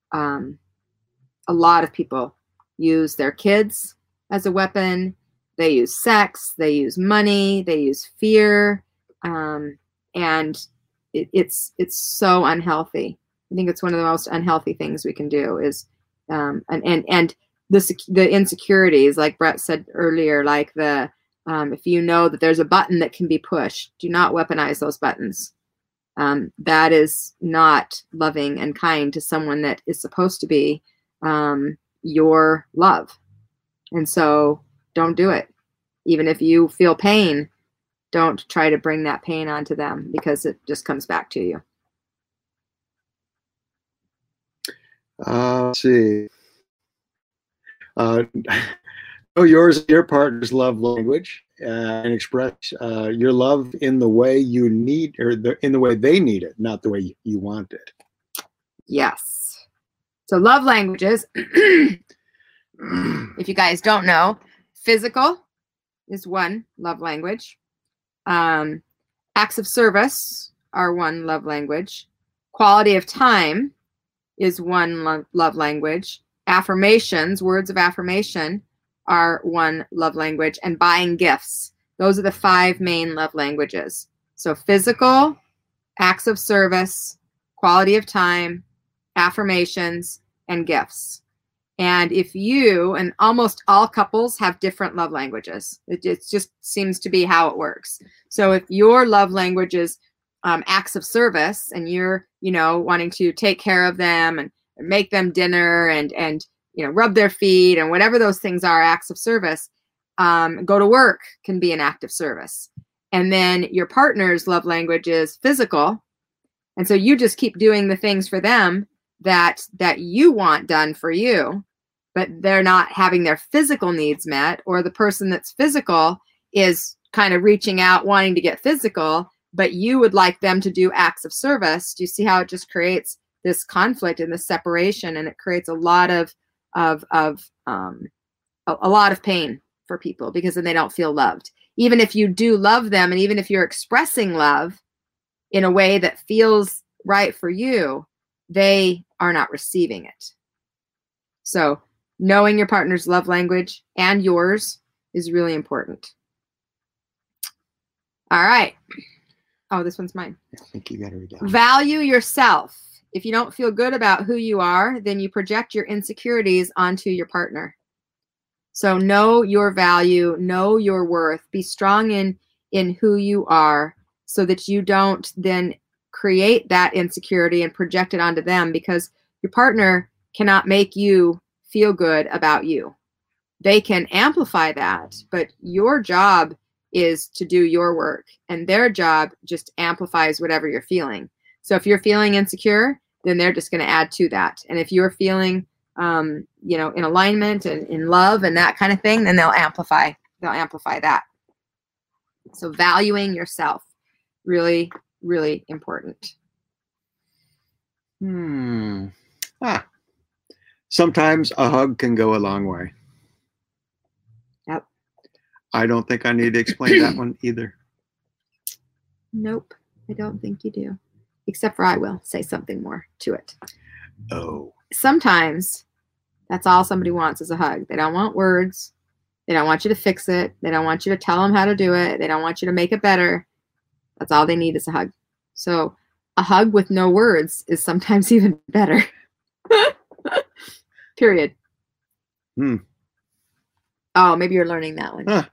use their kids as a weapon. They use sex, they use money, they use fear, and it's so unhealthy. I think it's one of the most unhealthy things we can do is, and the insecurities, like Brett said earlier, like if you know that there's a button that can be pushed, do not weaponize those buttons. That is not loving and kind to someone that is supposed to be your love. And so don't do it. Even if you feel pain, don't try to bring that pain onto them, because it just comes back to you. Let's see. Know your partner's love language and express your love in the way you need, or in the way they need it, not the way you want it. Yes. So love languages, if you guys don't know, physical is one love language. Acts of service are one love language. Quality of time is one love language. Affirmations, words of affirmation, are one love language, and buying gifts. Those are the 5 main love languages. So physical, acts of service, quality of time, affirmations, and gifts. And if you, and almost all couples have different love languages. It just seems to be how it works. So if your love language is acts of service, and you're, wanting to take care of them and make them dinner and rub their feet and whatever those things are, acts of service, go to work can be an act of service. And then your partner's love language is physical. And so you just keep doing the things for them that you want done for you, but they're not having their physical needs met, or the person that's physical is kind of reaching out, wanting to get physical, but you would like them to do acts of service. Do you see how it just creates this conflict and this separation, and it creates a lot of pain for people, because then they don't feel loved. Even if you do love them, and even if you're expressing love in a way that feels right for you, they are not receiving it. So knowing your partner's love language and yours is really important. All right. Oh, this one's mine. I think you got to read that. Value yourself. If you don't feel good about who you are, then you project your insecurities onto your partner. So know your value, know your worth, be strong in who you are, so that you don't then create that insecurity and project it onto them, because your partner cannot make you feel good about you. They can amplify that, but your job is to do your work, and their job just amplifies whatever you're feeling. So if you're feeling insecure, then they're just going to add to that. And if you're feeling, in alignment and in love and that kind of thing, then they'll amplify that. So valuing yourself, really, really important. Sometimes a hug can go a long way. Yep. I don't think I need to explain that one either. Nope, I don't think you do. Except for I will say something more to it. Oh. Sometimes that's all somebody wants is a hug. They don't want words. They don't want you to fix it. They don't want you to tell them how to do it. They don't want you to make it better. That's all they need is a hug. So a hug with no words is sometimes even better. Period. Oh, maybe you're learning that one.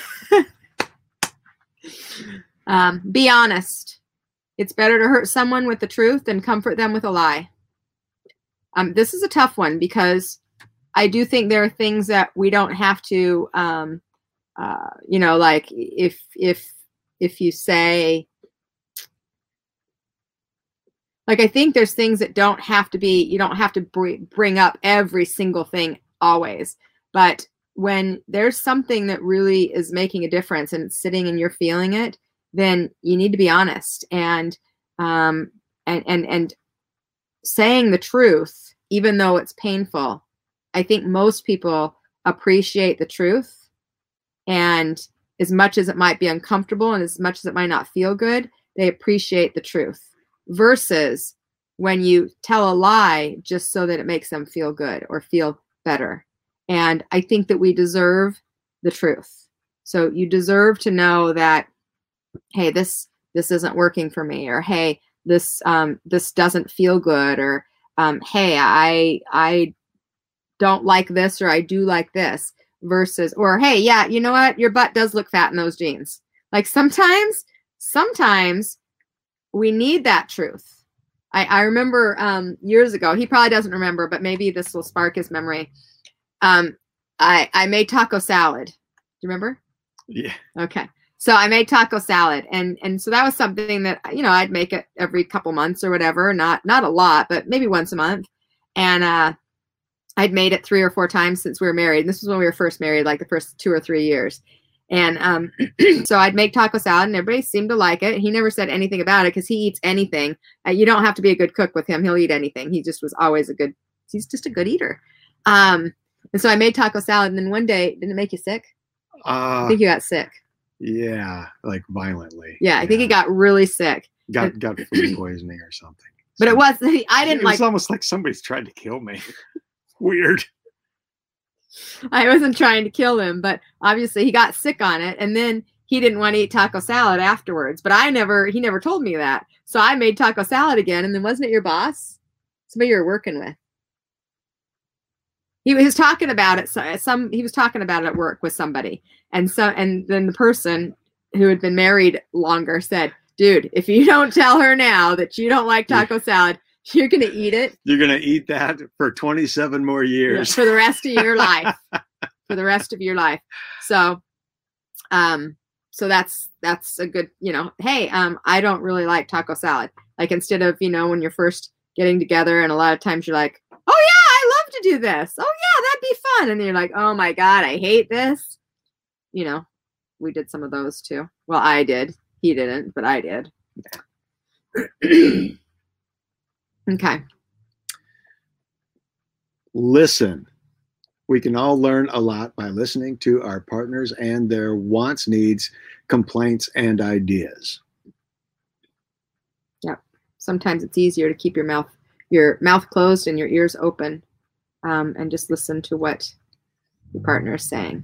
Huh. Be honest. It's better to hurt someone with the truth than comfort them with a lie. This is a tough one, because I do think there are things that we don't have to, like if you say, like, I think there's things that don't have to be, you don't have to bring up every single thing always. But when there's something that really is making a difference and it's sitting and you're feeling it, then you need to be honest and saying the truth, even though it's painful. I think most people appreciate the truth, and as much as it might be uncomfortable and as much as it might not feel good, they appreciate the truth, versus when you tell a lie just so that it makes them feel good or feel better. And I think that we deserve the truth. So you deserve to know that, hey, this isn't working for me, or hey, this doesn't feel good, or hey, I don't like this, or I do like this, versus, or hey, yeah, you know what, your butt does look fat in those jeans. Like sometimes we need that truth. I remember years ago, he probably doesn't remember, but maybe this will spark his memory. I made taco salad. Do you remember? Yeah. Okay. So I made taco salad, and so that was something that, I'd make it every couple months or whatever, not a lot, but maybe once a month. And I'd made it 3 or 4 times since we were married. And this was when we were first married, like the first 2 or 3 years. And so I'd make taco salad, and everybody seemed to like it. He never said anything about it, because he eats anything. You don't have to be a good cook with him. He'll eat anything. He just was always he's just a good eater. And so I made taco salad, and then one day, didn't it make you sick? I think you got sick. Yeah, like violently. Yeah, I think he got really sick. Got food poisoning or something. But it was, I didn't like. It was almost like somebody's tried to kill me. Weird. I wasn't trying to kill him, but obviously he got sick on it, and then he didn't want to eat taco salad afterwards. But he never told me that. So I made taco salad again, and then wasn't it your boss? Somebody you were working with. He was talking about it. He was talking about it at work with somebody, and then the person who had been married longer said, "Dude, if you don't tell her now that you don't like taco salad, you're gonna eat it. You're gonna eat that for 27 more years for the rest of your life. For the rest of your life." So, so that's a good, hey, I don't really like taco salad. Like, instead of, when you're first getting together, and a lot of times you're like, "Oh yeah, I love to do this. Oh yeah, that'd be fun." And then you're like, "Oh my God, I hate this." We did some of those too. Well, I did. He didn't, but I did. Okay. Listen. We can all learn a lot by listening to our partners and their wants, needs, complaints, and ideas. Yep. Sometimes it's easier to keep your mouth closed and your ears open, and just listen to what your partner is saying.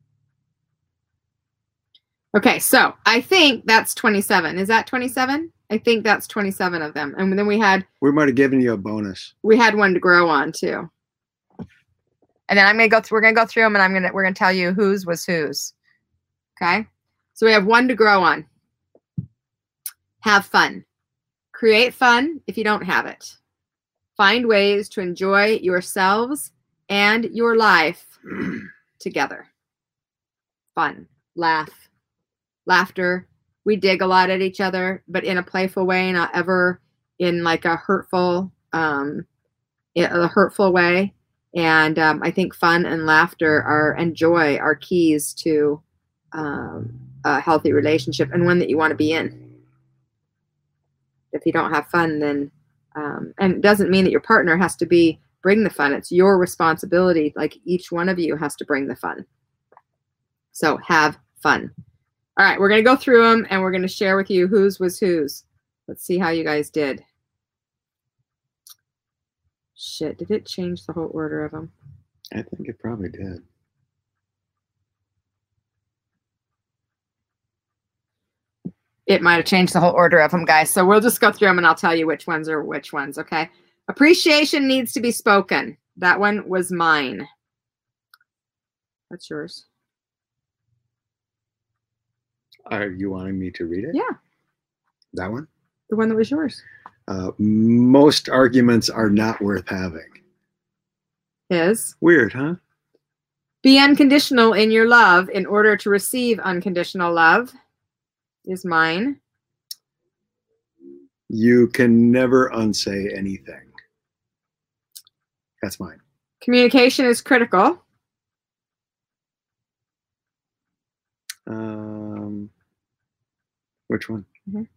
Okay, so I think that's 27. Is that 27? I think that's 27 of them. And then we might have given you a bonus. We had one to grow on too. And then we're gonna go through them, and we're gonna tell you whose was whose. Okay? So we have one to grow on. Have fun. Create fun if you don't have it. Find ways to enjoy yourselves and your life together. Fun. Laugh. Laughter. We dig a lot at each other, but in a playful way, not ever in like a hurtful way. And I think fun and laughter and joy are keys to a healthy relationship, and one that you want to be in. If you don't have fun, then and it doesn't mean that your partner has to bring the fun. It's your responsibility. Like, each one of you has to bring the fun. So have fun. All right, we're going to go through them, and we're going to share with you whose was whose. Let's see how you guys did. Shit, did it change the whole order of them? I think it probably did. It might have changed the whole order of them, guys. So we'll just go through them, and I'll tell you which ones are which ones, okay? Appreciation needs to be spoken. That one was mine. That's yours. Are you wanting me to read it? Yeah. That one? The one that was yours. Most arguments are not worth having. Is. Weird, huh? Be unconditional in your love in order to receive unconditional love. Is mine. You can never unsay anything. That's mine. Communication is critical. Which one?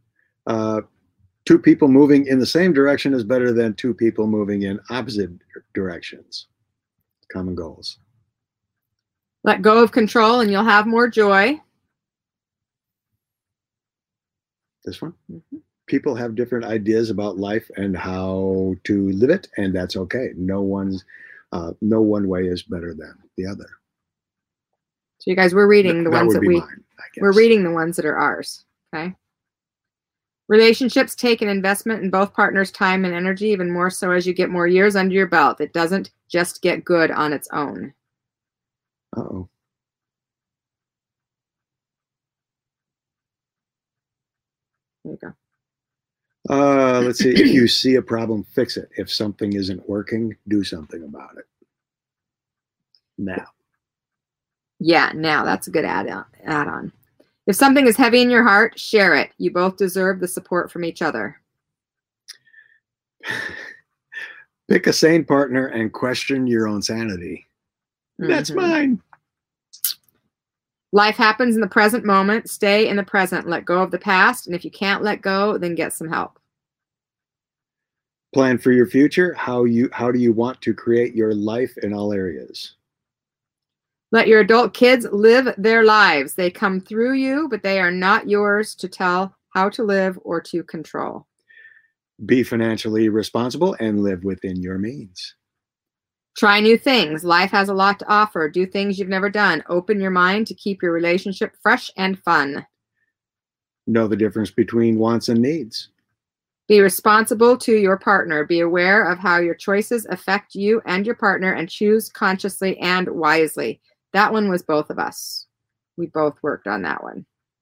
Two people moving in the same direction is better than two people moving in opposite directions. Common goals. Let go of control and you'll have more joy. This one? People have different ideas about life and how to live it, and that's okay. No one way is better than the other. So you guys, we're reading the ones that we're reading the ones that are ours. Okay. Relationships take an investment in both partners' time and energy, even more so as you get more years under your belt. It doesn't just get good on its own. Uh-oh. There you go. Let's see. If you see a problem, fix it. If something isn't working, do something about it. Now. Yeah, now. That's a good add-on. If something is heavy in your heart, share it. You both deserve the support from each other. Pick a sane partner and question your own sanity. That's mine. Life happens in the present moment. Stay in the present. Let go of the past. And if you can't let go, then get some help. Plan for your future. How do you want to create your life in all areas? Let your adult kids live their lives. They come through you, but they are not yours to tell how to live or to control. Be financially responsible and live within your means. Try new things. Life has a lot to offer. Do things you've never done. Open your mind to keep your relationship fresh and fun. Know the difference between wants and needs. Be responsible to your partner. Be aware of how your choices affect you and your partner, and choose consciously and wisely. That one was both of us. We both worked on that one.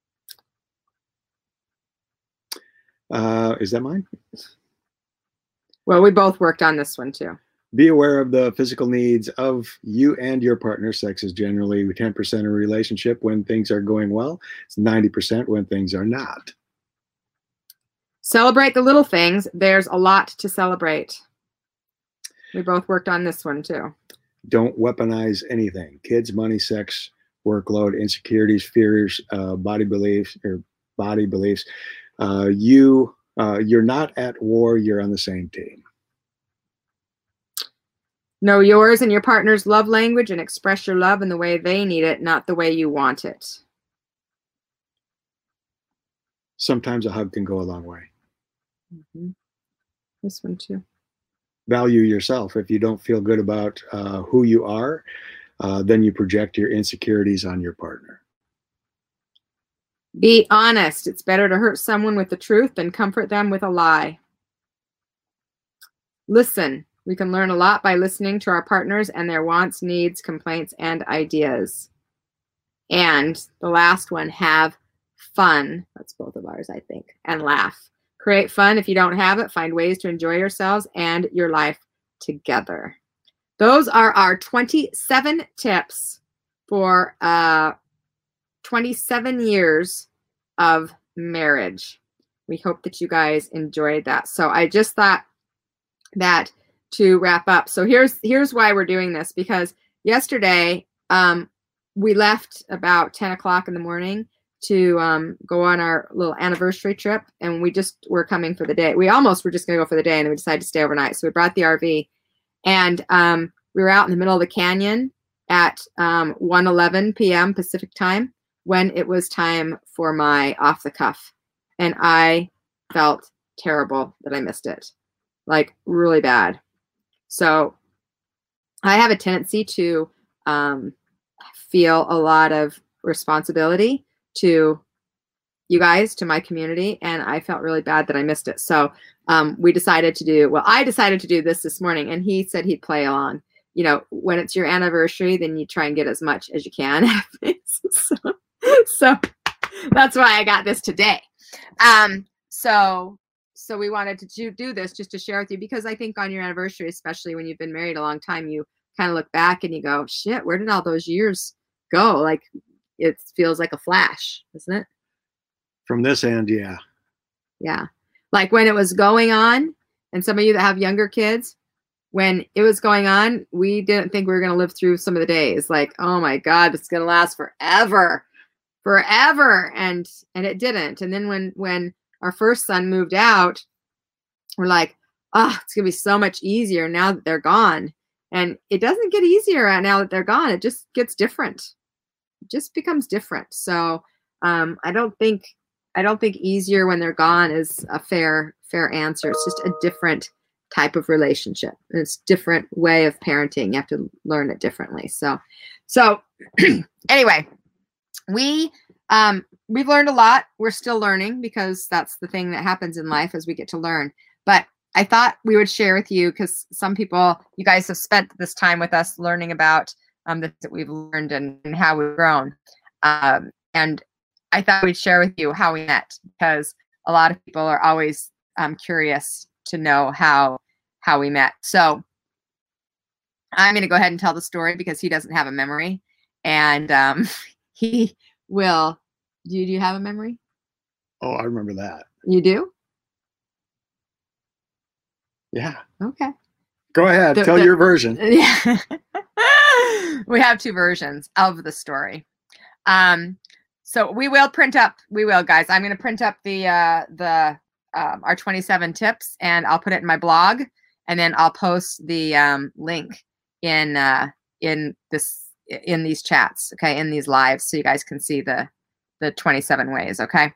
Is that mine? Well, we both worked on this one too. Be aware of the physical needs of you and your partner. Sex is generally 10% of a relationship when things are going well. It's 90% when things are not. Celebrate the little things. There's a lot to celebrate. We both worked on this one too. Don't weaponize anything. Kids, money, sex, workload, insecurities, fears, body beliefs. You're not at war. You're on the same team. Know yours and your partner's love language and express your love in the way they need it, not the way you want it. Sometimes a hug can go a long way. Mm-hmm. This one too. Value yourself. If you don't feel good about who you are, then you project your insecurities on your partner. Be honest. It's better to hurt someone with the truth than comfort them with a lie. Listen. We can learn a lot by listening to our partners and their wants, needs, complaints, and ideas. And the last one, have fun. That's both of ours, I think. And laugh. Create fun. If you don't have it, find ways to enjoy yourselves and your life together. Those are our 27 tips for 27 years of marriage. We hope that you guys enjoyed that. So I just thought that to wrap up. So here's why we're doing this, because yesterday we left about 10 o'clock in the morning to go on our little anniversary trip, and we just were coming for the day. We almost were just going to go for the day, and then we decided to stay overnight. So we brought the RV, and we were out in the middle of the canyon at 1:11 p.m. Pacific time when it was time for my off the cuff, and I felt terrible that I missed it, like really bad. So I have a tendency to feel a lot of responsibility to you guys, to my community, and I felt really bad that I missed it. So I decided to do this morning, and he said he'd play along. You know, when it's your anniversary, then you try and get as much as you can. So that's why I got this today. So we wanted to do this just to share with you, because I think on your anniversary, especially when you've been married a long time, you kind of look back and you go, shit, where did all those years go? Like, it feels like a flash, isn't it? From this end, yeah. Yeah. Like when it was going on, and some of you that have younger kids, when it was going on, we didn't think we were going to live through some of the days. Like, oh my God, this is going to last forever. And it didn't. And then when our first son moved out, we're like, oh, it's going to be so much easier now that they're gone. And it doesn't get easier now that they're gone. It just gets different. It just becomes different. So I don't think easier when they're gone is a fair answer. It's just a different type of relationship. And it's a different way of parenting. You have to learn it differently. So anyway, we've learned a lot. We're still learning, because that's the thing that happens in life, as we get to learn. But I thought we would share with you, because some people, you guys have spent this time with us learning about that we've learned and how we've grown. And I thought we'd share with you how we met, because a lot of people are always curious to know how we met. So I'm going to go ahead and tell the story, because he doesn't have a memory, and he will. Do you have a memory? Oh, I remember that. You do? Yeah. Okay. Go ahead. Tell your version. Yeah. We have two versions of the story. So we will, guys. I'm going to print up our 27 tips, and I'll put it in my blog, and then I'll post the link in these chats, okay, in these lives, so you guys can see the 27 ways, okay?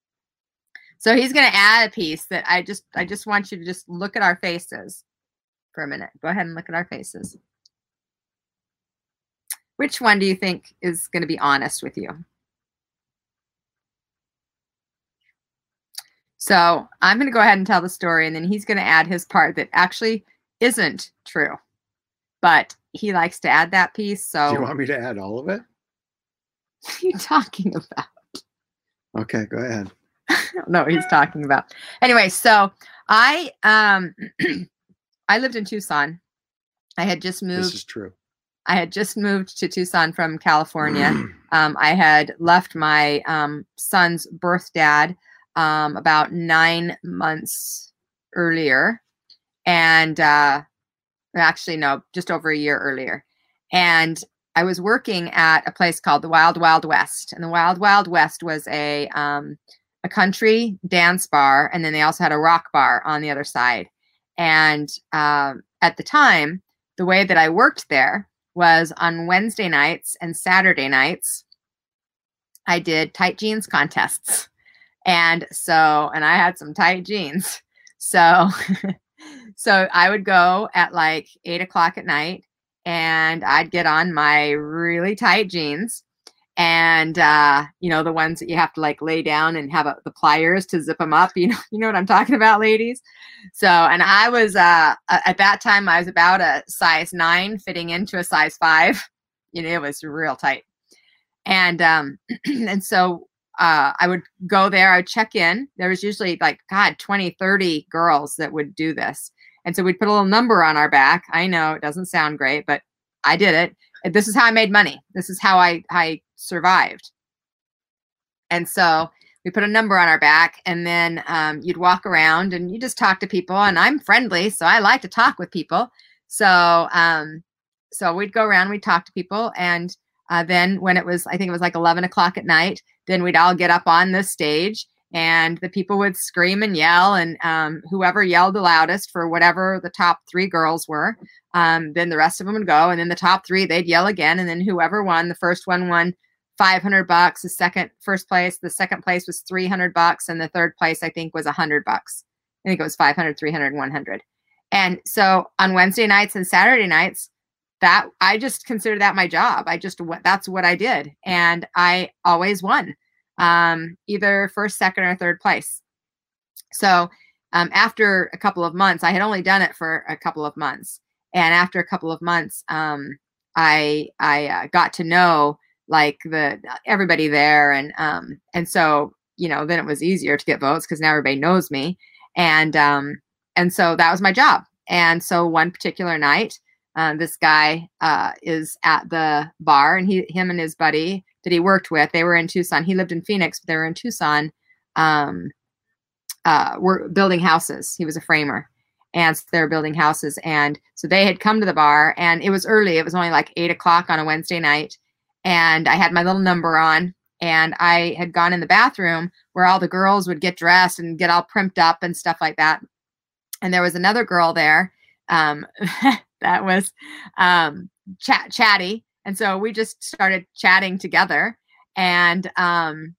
So he's going to add a piece that I just want you to just look at our faces for a minute. Go ahead and look at our faces. Which one do you think is going to be honest with you? So I'm going to go ahead and tell the story, and then he's going to add his part that actually isn't true, but he likes to add that piece. So do you want me to add all of it? What are you talking about? Okay, go ahead. I don't know what he's talking about. Anyway, so I I lived in Tucson. I had just moved. This is true. I had just moved to Tucson from California. I had left my son's birth dad about 9 months earlier. And actually, no, just over a year earlier. And I was working at a place called the Wild Wild West. And the Wild Wild West was a country dance bar. And then they also had a rock bar on the other side. And at the time, the way that I worked there was on Wednesday nights and Saturday nights, I did tight jeans contests. And I had some tight jeans. So, so I would go at like 8 o'clock at night and I'd get on my really tight jeans and, the ones that you have to like lay down and have the pliers to zip them up. You know what I'm talking about, ladies? So, and I was, at that time, I was about a size 9 fitting into a size 5. It was real tight. And, and so, I would go there, I would check in. There was usually 20, 30 girls that would do this. And so we'd put a little number on our back. I know it doesn't sound great, but I did it. This is how I made money. This is how I survived. And so we put a number on our back, and then you'd walk around and you just talk to people. And I'm friendly, so I like to talk with people. So so we'd go around, we'd talk to people, and then when I think it was like 11 o'clock at night, then we'd all get up on the stage and the people would scream and yell, and whoever yelled the loudest for whatever the top 3 girls were, then the rest of them would go, and then the top 3, they'd yell again, and then whoever won, the first one won $500, first place, the second place was $300, and the third place I think was $100. I think it was 500, 300, 100. And so on Wednesday nights and Saturday nights, that I just consider that my job. That's what I did. And I always won, either first, second, or third place. So after a couple of months, I had only done it for a couple of months. And after a couple of months, I got to know everybody there. And so, then it was easier to get votes because now everybody knows me. And so that was my job. And so one particular night, this guy is at the bar, and him and his buddy that he worked with, they were in Tucson. He lived in Phoenix, but they were in Tucson, were building houses. He was a framer. And so they were building houses. And so they had come to the bar, and it was early. It was only like 8 o'clock on a Wednesday night. And I had my little number on, and I had gone in the bathroom where all the girls would get dressed and get all primped up and stuff like that. And there was another girl there. That was chatty. And so we just started chatting together, and her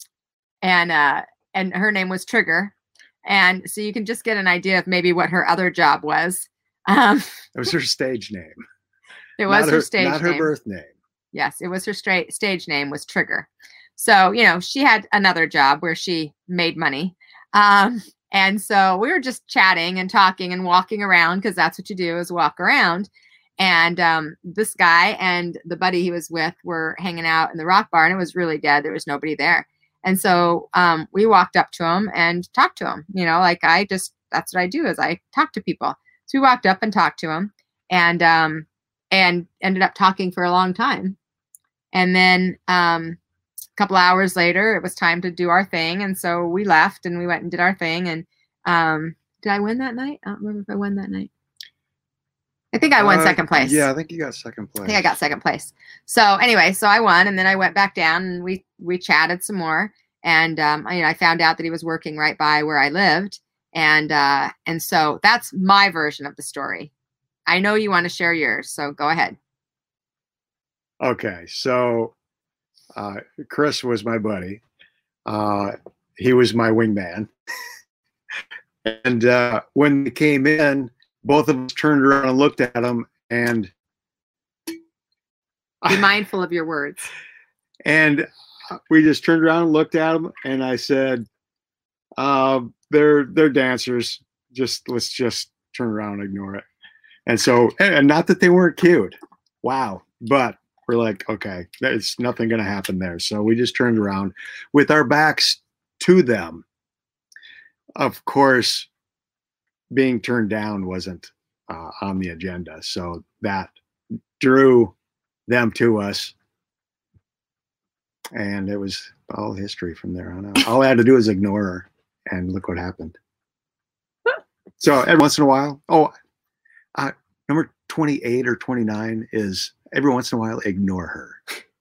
name was Trigger. And so you can just get an idea of maybe what her other job was. It was her stage name. It was her stage name. Not her birth name. Yes, it was her stage name was Trigger. So, she had another job where she made money. And so we were just chatting and talking and walking around, because that's what you do, is walk around. And this guy and the buddy he was with were hanging out in the rock bar, and it was really dead. There was nobody there. And so we walked up to him and talked to him. That's what I do, is I talk to people. So we walked up and talked to him, and ended up talking for a long time. And then a couple hours later, it was time to do our thing. And so we left and we went and did our thing. And did I win that night? I don't remember if I won that night. I think I won second place. Yeah, I think you got second place. I think I got second place. So anyway, so I won, and then I went back down and we chatted some more. And I found out that he was working right by where I lived. And so that's my version of the story. I know you want to share yours, so go ahead. Okay, so Chris was my buddy. He was my wingman. And when they came in, both of us turned around and looked at him, and be mindful of your words. And we just turned around and looked at him, and I said, they're dancers. Let's just turn around and ignore it. And so, and not that they weren't cute. Wow. But we're like, okay, there's nothing going to happen there. So we just turned around with our backs to them. Of course, being turned down wasn't on the agenda. So that drew them to us. And it was all history from there on out. All I had to do was ignore her, and look what happened. So every once in a while, number 28 or 29 is every once in a while, ignore her.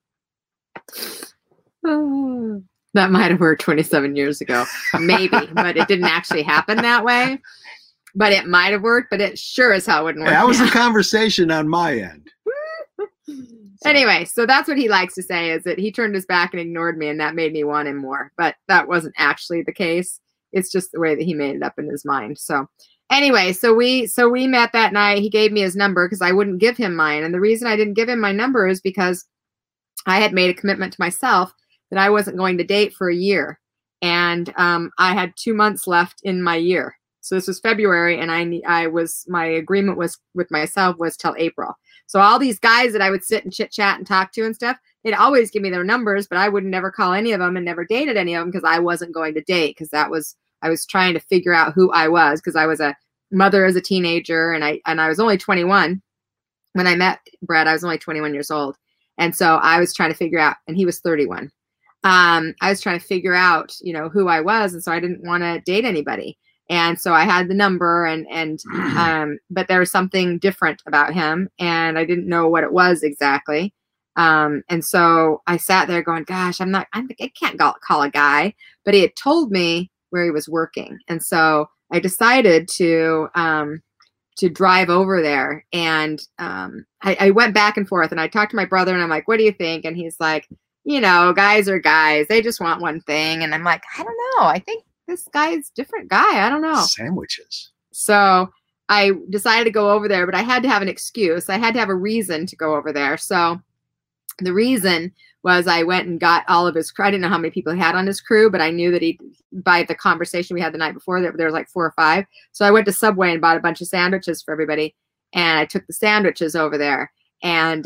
Oh, that might have worked 27 years ago. Maybe, but it didn't actually happen that way. But it might have worked, but it sure as hell wouldn't work. That was a conversation on my end. Anyway, so that's what he likes to say, is that he turned his back and ignored me, and that made me want him more. But that wasn't actually the case. It's just the way that he made it up in his mind. So anyway, so we met that night. He gave me his number because I wouldn't give him mine. And the reason I didn't give him my number is because I had made a commitment to myself that I wasn't going to date for a year. And I had 2 months left in my year. So this was February, and my agreement was with myself was till April. So all these guys that I would sit and chit chat and talk to and stuff, they'd always give me their numbers, but I would never call any of them and never dated any of them because I wasn't going to date, because I was trying to figure out who I was, because I was a mother as a teenager, and I was only 21 when I met Brett. I was only 21 years old, and so I was trying to figure out, and he was 31. I was trying to figure out, who I was, and so I didn't want to date anybody. And so I had the number, but there was something different about him, and I didn't know what it was exactly. And so I sat there going, gosh, I can't call a guy, but he had told me where he was working. And so I decided to drive over there, and I went back and forth, and I talked to my brother, and I'm like, what do you think? And he's like, guys are guys. They just want one thing. And I'm like, I don't know. I think this guy's a different guy. I don't know. Sandwiches. So I decided to go over there, but I had to have an excuse. I had to have a reason to go over there. So the reason was I went and got all of his crew. I didn't know how many people he had on his crew, but I knew that by the conversation we had the night before, there was like 4 or 5. So I went to Subway and bought a bunch of sandwiches for everybody. And I took the sandwiches over there and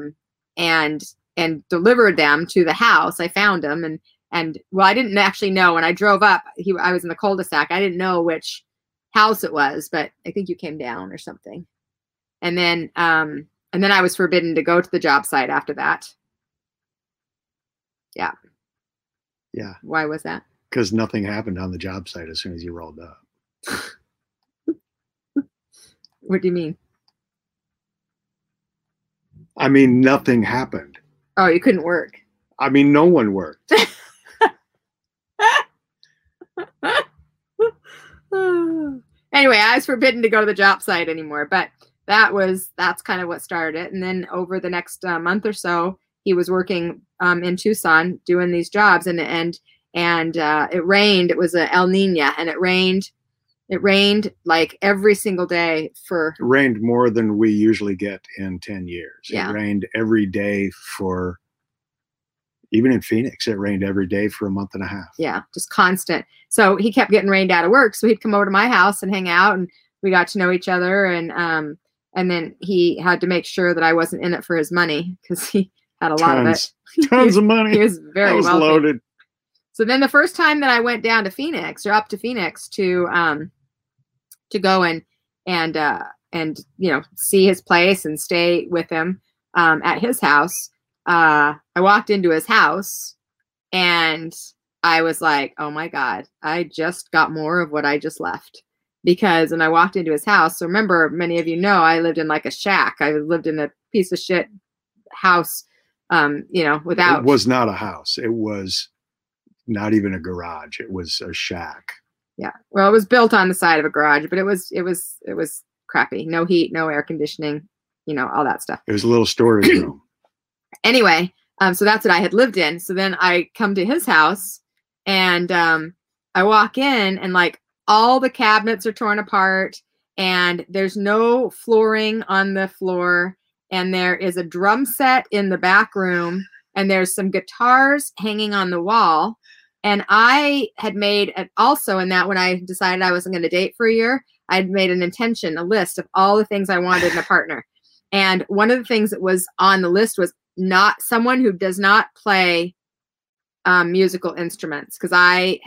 delivered them to the house. I found them, and well, I didn't actually know when I drove up. I was in the cul-de-sac. I didn't know which house it was, but I think you came down or something. And then I was forbidden to go to the job site after that. Yeah. Yeah. Why was that? Because nothing happened on the job site as soon as you rolled up. What do you mean? I mean, nothing happened. Oh, you couldn't work. I mean, no one worked. Anyway, I was forbidden to go to the job site anymore, but that's kind of what started it. And then over the next month or so, he was working in Tucson doing these jobs, and it rained. It was a El Nino, and it rained like every single day It rained more than we usually get in 10 years. Yeah. It rained every day even in Phoenix, it rained every day for a month and a half. Yeah, just constant. So he kept getting rained out of work. So he'd come over to my house and hang out, and we got to know each other. And then he had to make sure that I wasn't in it for his money, because he had a lot of it. Tons of money. He was very wealthy. Loaded. So then the first time that I went down to Phoenix, or up to Phoenix to go and see his place and stay with him at his house, I walked into his house and I was like, oh my God, I just got more of what I just left. Because when I walked into his house, so remember, many of you know, I lived in like a shack. I lived in a piece of shit house, without. It was not a house. It was not even a garage. It was a shack. Yeah. Well, it was built on the side of a garage, but it was crappy. No heat, no air conditioning, all that stuff. It was a little storage room. Anyway, so that's what I had lived in. So then I come to his house, and I walk in, and like all the cabinets are torn apart, and there's no flooring on the floor, and there is a drum set in the back room, and there's some guitars hanging on the wall. And I had made also in that, when I decided I wasn't going to date for a year, I'd made a list of all the things I wanted in a partner. And one of the things that was on the list was not someone who does not play musical instruments. Because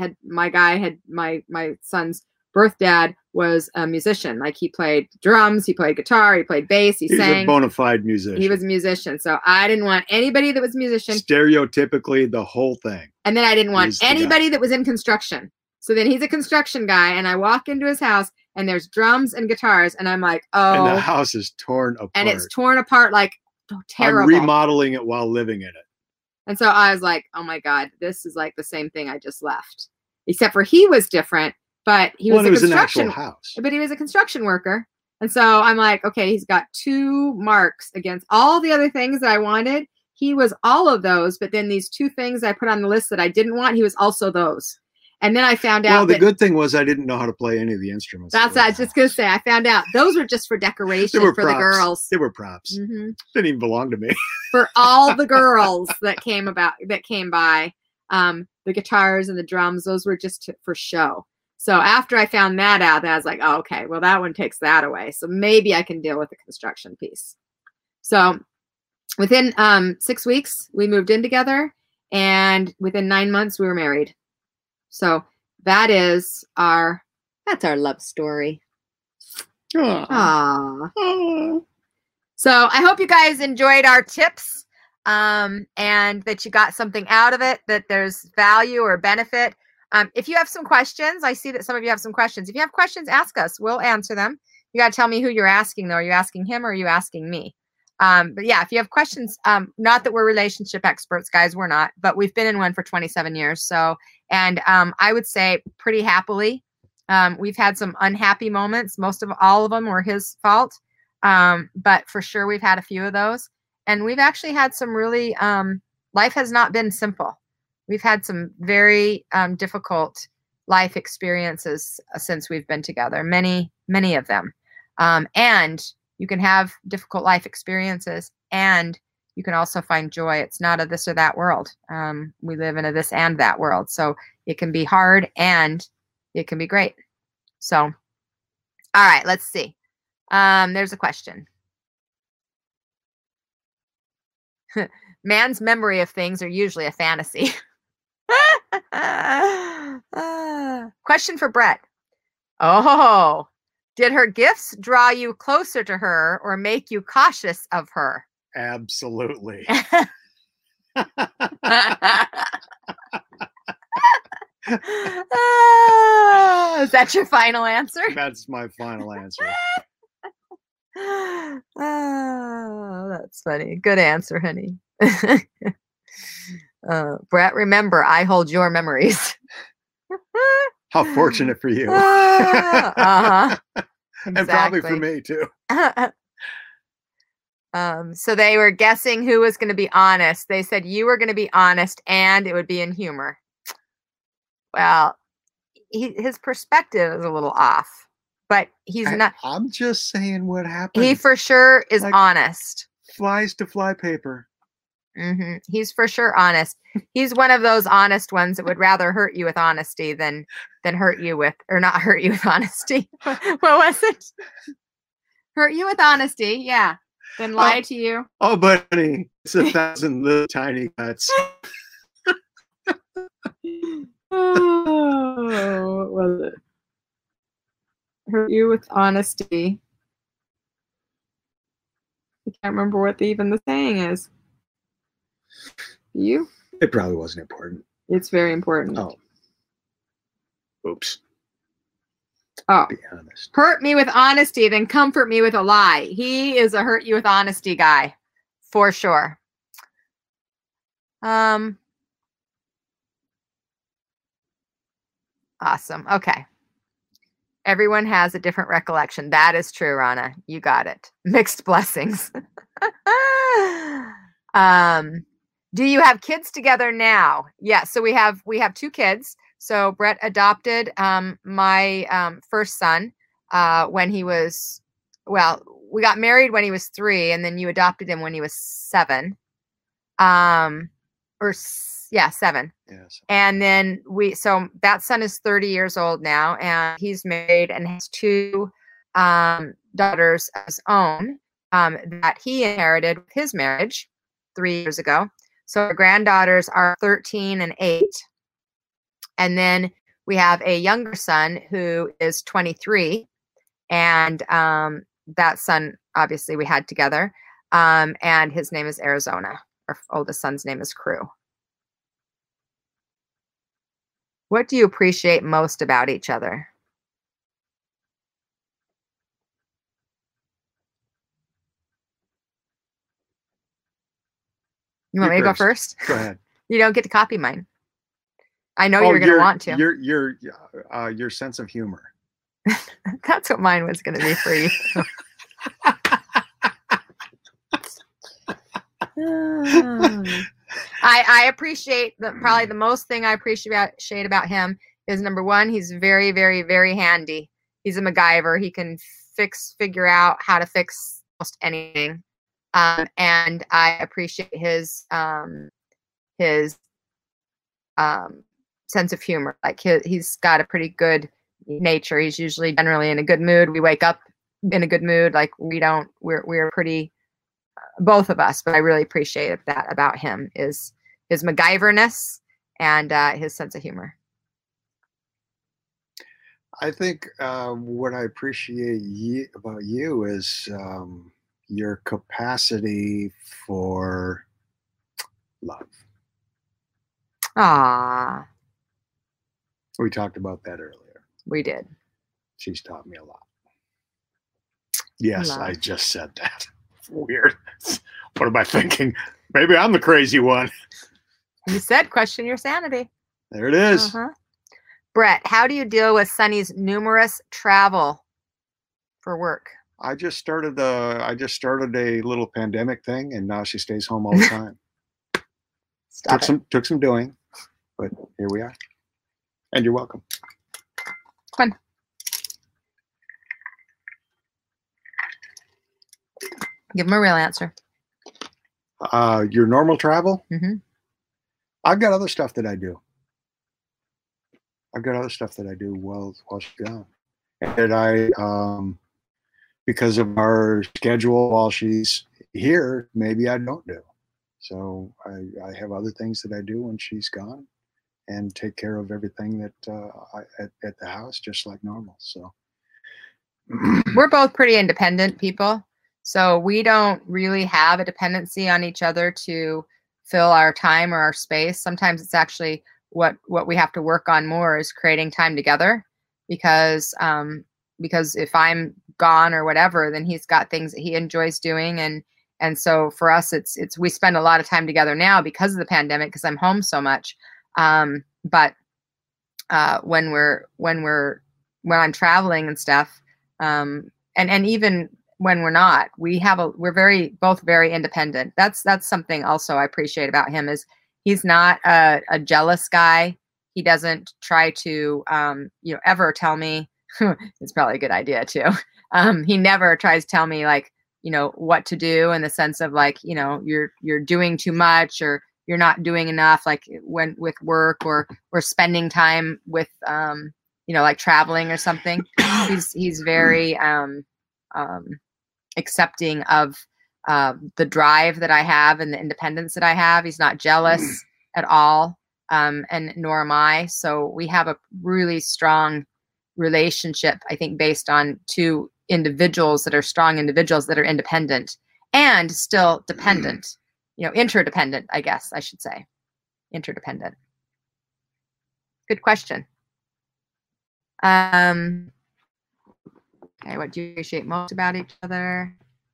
my son's birth dad was a musician. Like, he played drums, he played guitar, he played bass, he sang. He's a bona fide musician. He was a musician. So I didn't want anybody that was a musician. Stereotypically, the whole thing. And then I didn't want anybody that was in construction. So then he's a construction guy, and I walk into his house, and there's drums and guitars, and I'm like, oh. And the house is torn apart. And it's torn apart like terrible. I'm remodeling it while living in it. And so I was like, oh my God, this is like the same thing I just left. Except for he was different, but he was a construction house. But he was a construction worker. And so I'm like, okay, he's got 2 marks against all the other things that I wanted. He was all of those, but then these 2 things I put on the list that I didn't want, he was also those. And then I found out. Well, the good thing was I didn't know how to play any of the instruments. That's what I was just going to say. I found out those were just for decoration for the girls. They were props. Mm-hmm. Didn't even belong to me. For all the girls that came by, the guitars and the drums, those were just for show. So after I found that out, I was like, oh, okay, well, that one takes that away. So maybe I can deal with the construction piece. So within 6 weeks, we moved in together, and within 9 months, we were married. So that's our love story. Aww. Aww. So I hope you guys enjoyed our tips, and that you got something out of it, that there's value or benefit. If you have some questions, I see that some of you have some questions. If you have questions, ask us. We'll answer them. You got to tell me who you're asking, though. Are you asking him or are you asking me? But yeah, if you have questions, not that we're relationship experts, guys, we're not, but we've been in one for 27 years. So, and I would say pretty happily. We've had some unhappy moments. All of them were his fault. But for sure, we've had a few of those. And we've actually had some really, life has not been simple. We've had some very difficult life experiences since we've been together, many, many of them. And you can have difficult life experiences, and you can also find joy. It's not a this or that world. We live in a this and that world. So it can be hard and it can be great. So, all right, let's see. There's a question. Man's memory of things are usually a fantasy. Question for Brett. Oh, did her gifts draw you closer to her or make you cautious of her? Absolutely. Is that your final answer? That's my final answer. Oh, that's funny. Good answer, honey. Brett, remember, I hold your memories. How fortunate for you. Uh-huh. Exactly. And probably for me, too. So they were guessing who was going to be honest. They said you were going to be honest and it would be in humor. Well, his perspective is a little off, but he's not. I'm just saying what happened. He for sure is honest. Flies to fly paper. Mm-hmm. He's for sure honest. He's one of those honest ones that would rather hurt you with honesty than hurt you with, or not hurt you with honesty. What was it? Hurt you with honesty, yeah. Then lie to you. Oh, buddy, it's 1,000 little tiny cuts. Oh, what was it? Hurt you with honesty. I can't remember what even the saying is. You? It probably wasn't important. It's very important. Oh. Oops. Oh. Be honest. Hurt me with honesty, then comfort me with a lie. He is a hurt you with honesty guy, for sure. Awesome. Okay. Everyone has a different recollection. That is true, Rana. You got it. Mixed blessings. Do you have kids together now? Yeah, so we have 2 kids. So Brett adopted my first son. when he was, well, we got married when he was 3, and then you adopted him when he was 7. Yeah, 7. Yes. And then so that son is 30 years old now, and he's married and has 2 daughters of his own that he inherited with his marriage 3 years ago. So our granddaughters are 13 and 8. And then we have a younger son who is 23. And that son, obviously, we had together. And his name is Arizona. Our oldest son's name is Crew. What do you appreciate most about each other? You want me to go first? Go ahead. You don't get to copy mine. I know you're going to want to. Your sense of humor. That's what mine was going to be for you. I appreciate probably the most thing I appreciate about him is, number one, he's very, very, very handy. He's a MacGyver. He can figure out how to fix almost anything. And I appreciate his sense of humor. Like he's got a pretty good nature. He's usually generally in a good mood. We wake up in a good mood. Like we're pretty, both of us, but I really appreciate that about him is his MacGyverness and his sense of humor. I think what I appreciate about you is your capacity for love. Ah, we talked about that earlier. We did. She's taught me a lot. Yes, love. I just said that. Weird. What am I thinking? Maybe I'm the crazy one. You said question your sanity. There it is. Uh-huh. Brett, how do you deal with Sonny's numerous travel for work? I just started a little pandemic thing, and now she stays home all the time. Took some doing, but here we are. And you're welcome. Fun. Give him a real answer. Your normal travel? Mm-hmm. I've got other stuff that I do. While she's gone. And I, because of our schedule while she's here, maybe I don't do. So I have other things that I do when she's gone, and take care of everything that at the house, just like normal. So we're both pretty independent people. So we don't really have a dependency on each other to fill our time or our space. Sometimes it's actually what we have to work on more is creating time together, because if I'm gone or whatever, then he's got things that he enjoys doing. And so for us, it's we spend a lot of time together now because of the pandemic, because I'm home so much. But when I'm traveling and stuff, and even when we're not, we're both very independent. That's something also I appreciate about him is he's not a jealous guy. He doesn't try to, ever tell me, it's probably a good idea too. He never tries to tell me like, what to do in the sense of like, you're doing too much or you're not doing enough, like when with work or spending time with, like traveling or something. He's very, accepting of the drive that I have and the independence that I have. He's not jealous at all, and nor am I. So we have a really strong relationship, I think, based on 2 individuals that are strong individuals that are independent and still dependent, interdependent, I guess I should say. Interdependent. Good question. Okay, what do you appreciate most about each other?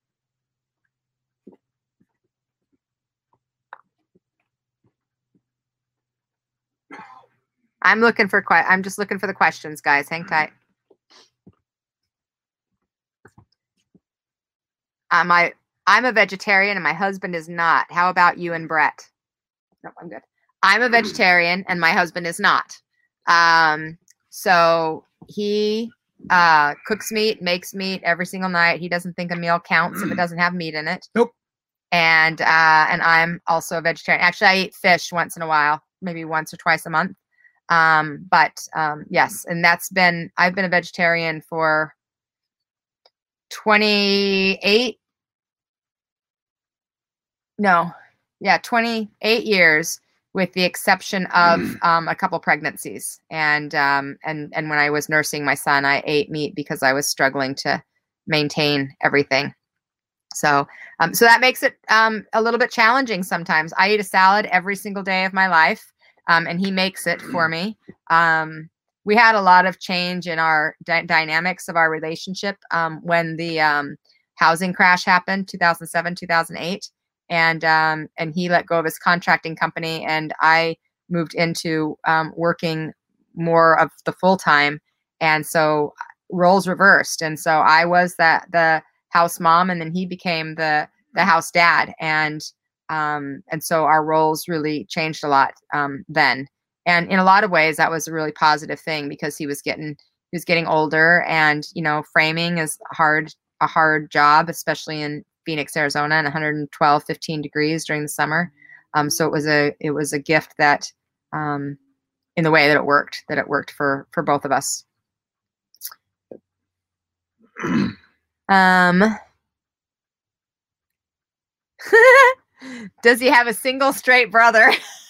I'm just looking for the questions, guys. Hang tight. I'm a vegetarian and my husband is not. How about you and Brett? Nope, I'm good. I'm a vegetarian and my husband is not. So he cooks meat, makes meat every single night. He doesn't think a meal counts if it doesn't have meat in it. Nope. And I'm also a vegetarian. Actually, I eat fish once in a while, maybe once or twice a month. Yes, and I've been a vegetarian for 28 years, with the exception of a couple pregnancies. And when I was nursing my son, I ate meat because I was struggling to maintain everything. So that makes it a little bit challenging sometimes. I eat a salad every single day of my life, and he makes it for me. We had a lot of change in our dynamics of our relationship when the housing crash happened, 2007, 2008. And he let go of his contracting company, and I moved into working more of the full time. And so roles reversed. And so I was the house mom, and then he became the house dad. And so our roles really changed a lot then. And in a lot of ways, that was a really positive thing, because he was getting older, and framing is a hard job, especially in Phoenix, Arizona, and 112, 15 degrees during the summer. So it was a gift that, in the way that it worked for both of us. Does he have a single straight brother?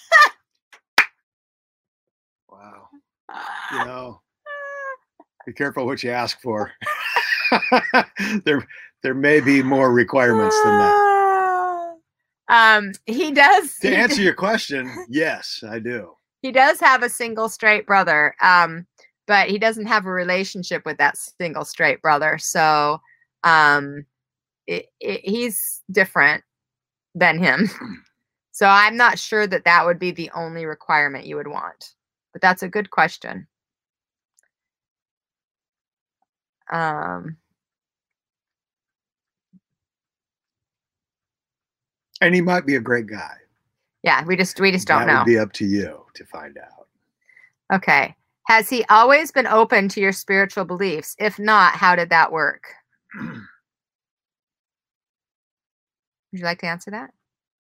Wow. Be careful what you ask for. There may be more requirements than that. He does. To answer your question, yes, I do. He does have a single straight brother, but he doesn't have a relationship with that single straight brother. So he's different than him. So I'm not sure that would be the only requirement you would want. But that's a good question. And he might be a great guy. Yeah, we just don't know. That would be up to you to find out. Okay. Has he always been open to your spiritual beliefs? If not, how did that work? Would you like to answer that?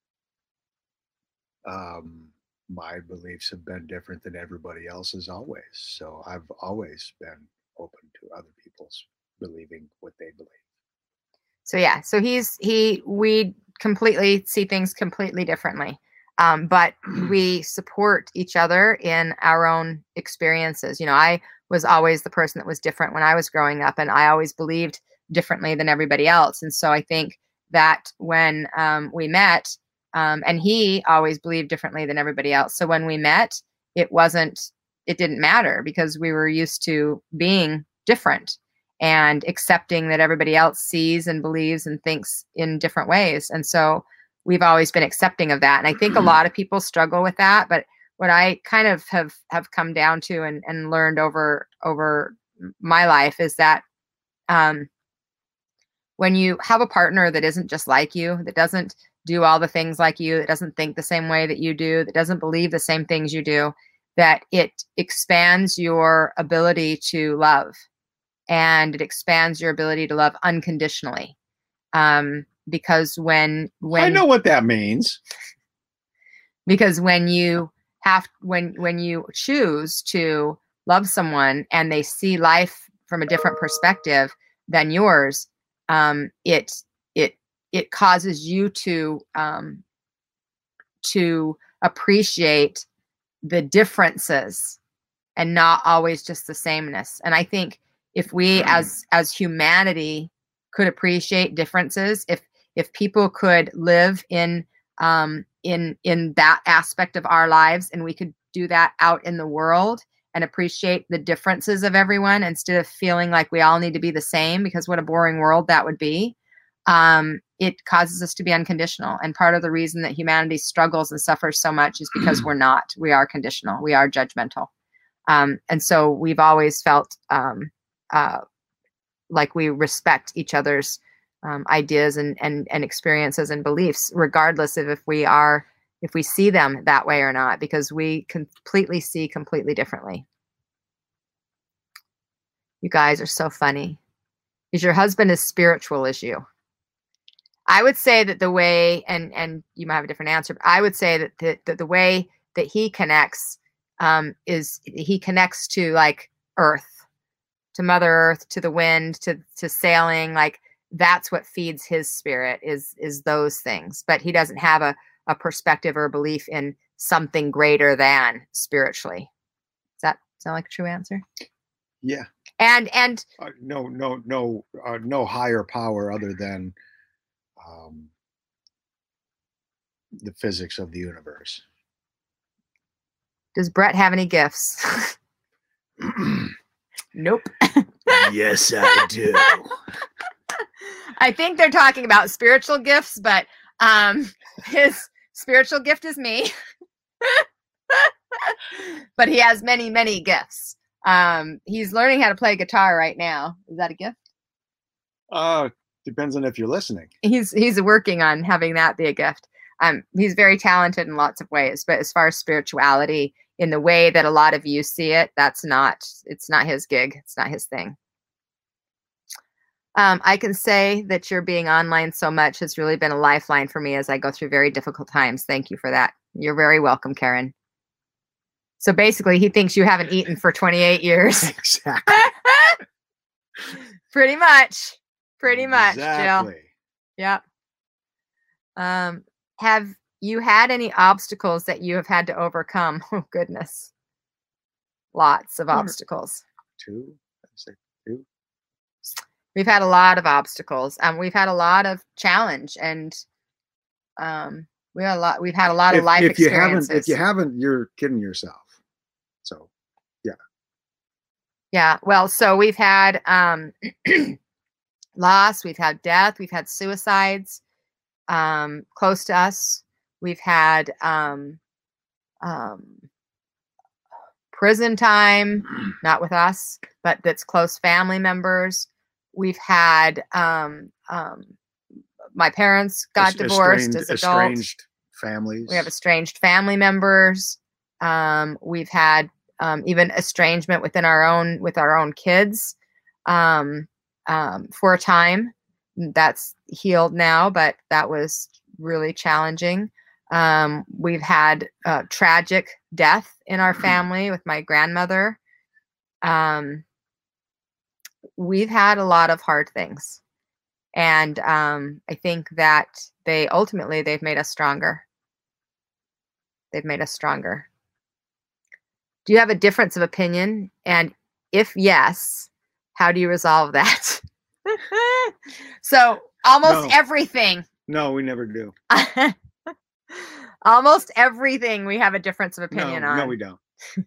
My beliefs have been different than everybody else's always. So I've always been open to other people's believing what they believe. So yeah, so we completely see things completely differently. But we support each other in our own experiences. I was always the person that was different when I was growing up, and I always believed differently than everybody else. And so I think that when we met, and he always believed differently than everybody else. So when we met, it didn't matter, because we were used to being different and accepting that everybody else sees and believes and thinks in different ways. And so we've always been accepting of that. And I think a lot of people struggle with that. But what I kind of have come down to and learned over my life is that when you have a partner that isn't just like you, that doesn't do all the things like you, that doesn't think the same way that you do, that doesn't believe the same things you do, that it expands your ability to love, and it expands your ability to love unconditionally. Because when I know what that means. Because when you choose to love someone and they see life from a different perspective than yours, it causes you to appreciate the differences and not always just the sameness. And I think if we as humanity could appreciate differences, if people could live in that aspect of our lives, and we could do that out in the world and appreciate the differences of everyone instead of feeling like we all need to be the same, because what a boring world that would be. It causes us to be unconditional. And part of the reason that humanity struggles and suffers so much is because we're not. We are conditional. We are judgmental. And so we've always felt like we respect each other's ideas and experiences and beliefs, regardless of if we see them that way or not, because we completely see completely differently. You guys are so funny. Is your husband as spiritual as you? I would say that the way, and you might have a different answer, but I would say that the way that he connects is he connects to like earth, to Mother Earth, to the wind, to sailing. Like that's what feeds his spirit is those things. But he doesn't have a perspective or a belief in something greater than spiritually. Does that sound like a true answer? Yeah. And no higher power other than the physics of the universe. Does Brett have any gifts? Nope. Yes, I do. I think they're talking about spiritual gifts, but his spiritual gift is me. But he has many, many gifts. He's learning how to play guitar right now. Is that a gift? Depends on if you're listening. He's working on having that be a gift. He's very talented in lots of ways, but as far as spirituality, in the way that a lot of you see it, it's not his gig. It's not his thing. I can say that your being online so much has really been a lifeline for me as I go through very difficult times. Thank you for that. You're very welcome, Karen. So basically, he thinks you haven't eaten for 28 years. Exactly. Pretty much, exactly. Jill. Yep. Have you had any obstacles that you have had to overcome? Oh, goodness. Lots of obstacles. Two. I'd say two. We've had a lot of obstacles. We've had a lot of challenge, and we've had a lot of life experiences. If you haven't, you're kidding yourself. So, yeah. Yeah. Well, so we've had loss, we've had death, we've had suicides close to us. We've had prison time, not with us, but that's close family members. We've had my parents got divorced as adults. Estranged families. We have estranged family members. We've had even estrangement with our own kids for a time. That's healed now, but that was really challenging. We've had tragic death in our family with my grandmother. We've had a lot of hard things. And I think that they've made us stronger. They've made us stronger. Do you have a difference of opinion? And if yes, how do you resolve that? So almost everything. No, we never do. Almost everything we have a difference of opinion on. No, we don't.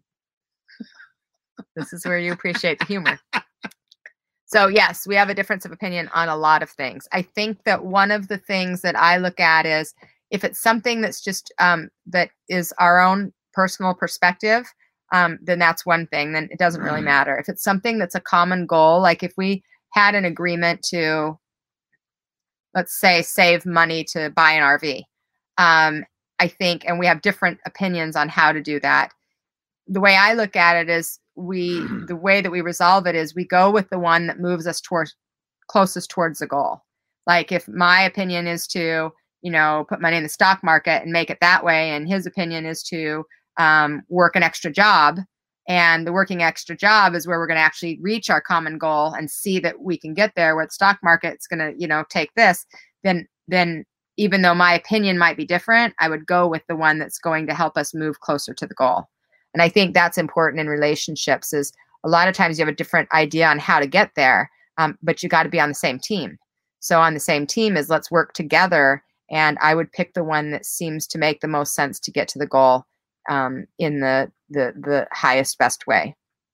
This is where you appreciate the humor. So yes, we have a difference of opinion on a lot of things. I think that one of the things that I look at is if it's something that's just that is our own personal perspective, then that's one thing. Then it doesn't really matter. If it's something that's a common goal, like if we had an agreement to, let's say, save money to buy an RV, I think, and we have different opinions on how to do that. The way I look at it is the way that we resolve it is we go with the one that moves us closest towards the goal. Like if my opinion is to, put money in the stock market and make it that way, and his opinion is to work an extra job, and the working extra job is where we're going to actually reach our common goal and see that we can get there, where the stock market's going to, take this, then even though my opinion might be different, I would go with the one that's going to help us move closer to the goal. And I think that's important in relationships is a lot of times you have a different idea on how to get there, but you got to be on the same team. So on the same team is let's work together. And I would pick the one that seems to make the most sense to get to the goal in the highest, best way.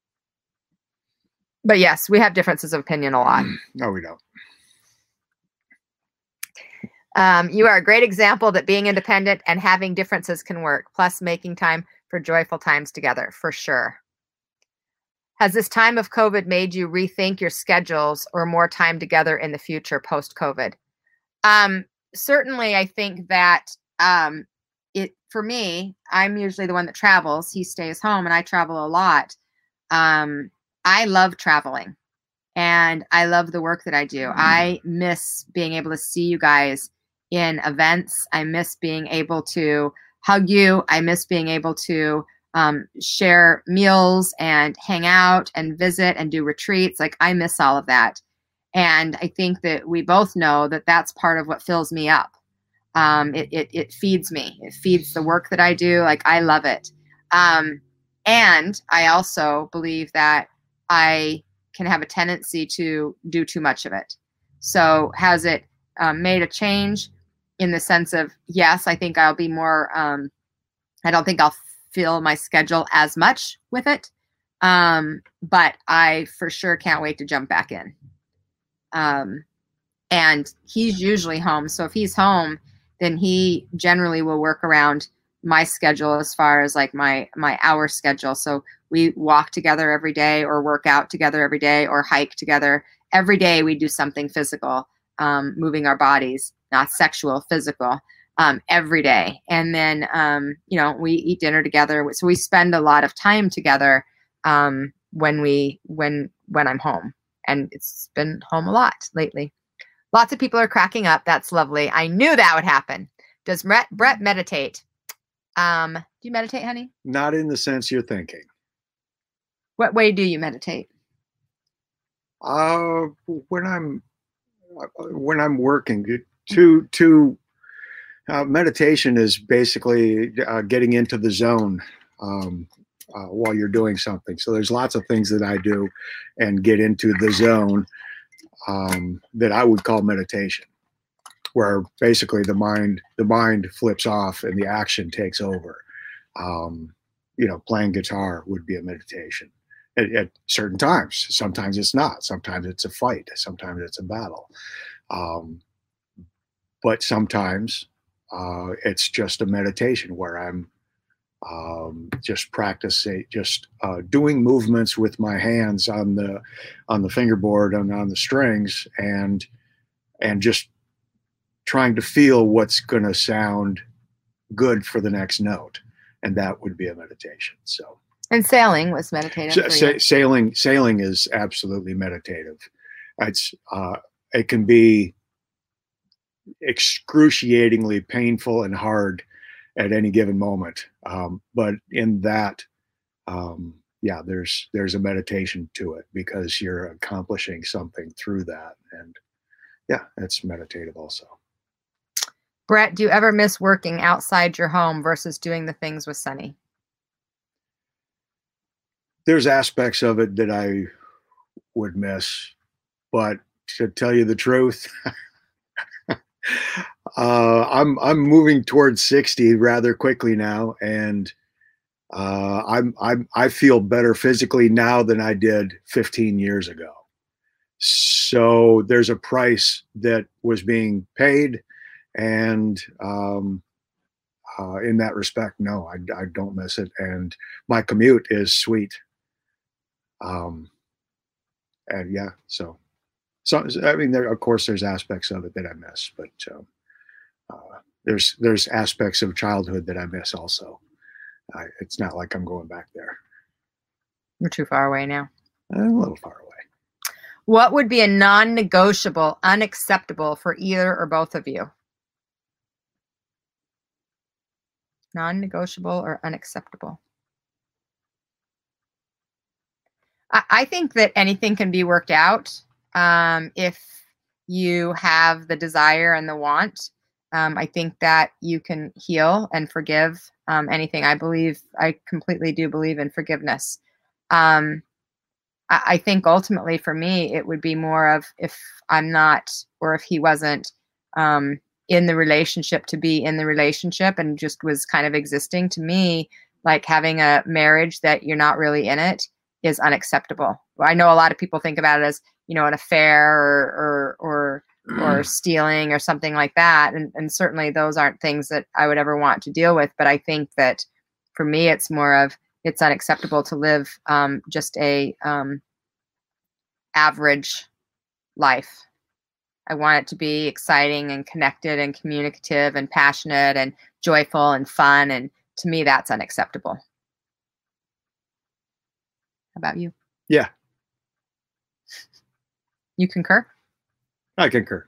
But yes, we have differences of opinion a lot. No, we don't. You are a great example that being independent and having differences can work, plus making time for joyful times together, for sure. Has this time of COVID made you rethink your schedules or more time together in the future post-COVID? Certainly, I think that for me, I'm usually the one that travels. He stays home and I travel a lot. I love traveling. and I love the work that I do. I miss being able to see you guys in events. I miss being able to hug you. I miss being able to share meals and hang out and visit and do retreats. Like, I miss all of that. And I think that we both know that that's part of what fills me up. It feeds me. It feeds the work that I do. Like, I love it. And I also believe that I can have a tendency to do too much of it. So has it made a change in the sense of, yes, I think I'll be more, I don't think I'll fill my schedule as much with it. But I for sure can't wait to jump back in. And he's usually home. So if he's home, then he generally will work around my schedule as far as like my hour schedule. So we walk together every day, or work out together every day, or hike together. Every day we do something physical, moving our bodies, not sexual, physical, every day. And then, we eat dinner together. So we spend a lot of time together when I'm home. And it's been home a lot lately. Lots of people are cracking up. That's lovely. I knew that would happen. Does Brett meditate? Do you meditate, honey? Not in the sense you're thinking. What way do you meditate? When I'm working, meditation is basically getting into the zone while you're doing something. So there's lots of things that I do and get into the zone that I would call meditation, where basically the mind flips off and the action takes over. Playing guitar would be a meditation at certain times. Sometimes it's not. Sometimes it's a fight. Sometimes it's a battle. But sometimes it's just a meditation where I'm just practicing, just doing movements with my hands on the fingerboard and on the strings, and just trying to feel what's going to sound good for the next note, and that would be a meditation. So. And sailing was meditative. Sailing is absolutely meditative. It can be excruciatingly painful and hard at any given moment. But in that, there's a meditation to it, because you're accomplishing something through that. And yeah, it's meditative also. Brett, do you ever miss working outside your home versus doing the things with Sunny? There's aspects of it that I would miss, but to tell you the truth, I'm moving towards 60 rather quickly now, and I feel better physically now than I did 15 years ago. So there's a price that was being paid, and in that respect, no, I don't miss it, and my commute is sweet. And yeah, so I mean, of course, there's aspects of it that I miss, but there's aspects of childhood that I miss also. It's not like I'm going back there. You're too far away now. A little far away. What would be a non-negotiable, unacceptable for either or both of you? Non-negotiable or unacceptable? I think that anything can be worked out if you have the desire and the want. I think that you can heal and forgive anything. I completely do believe in forgiveness. I think ultimately for me, it would be more of, if I'm not, or if he wasn't in the relationship, to be in the relationship and just was kind of existing. To me, like having a marriage that you're not really in it is unacceptable. I know a lot of people think about it as, an affair or stealing or something like that. And certainly those aren't things that I would ever want to deal with. But I think that for me, it's more of, it's unacceptable to live just a average life. I want it to be exciting and connected and communicative and passionate and joyful and fun. And to me, that's unacceptable. How about you? Yeah. You concur? I concur.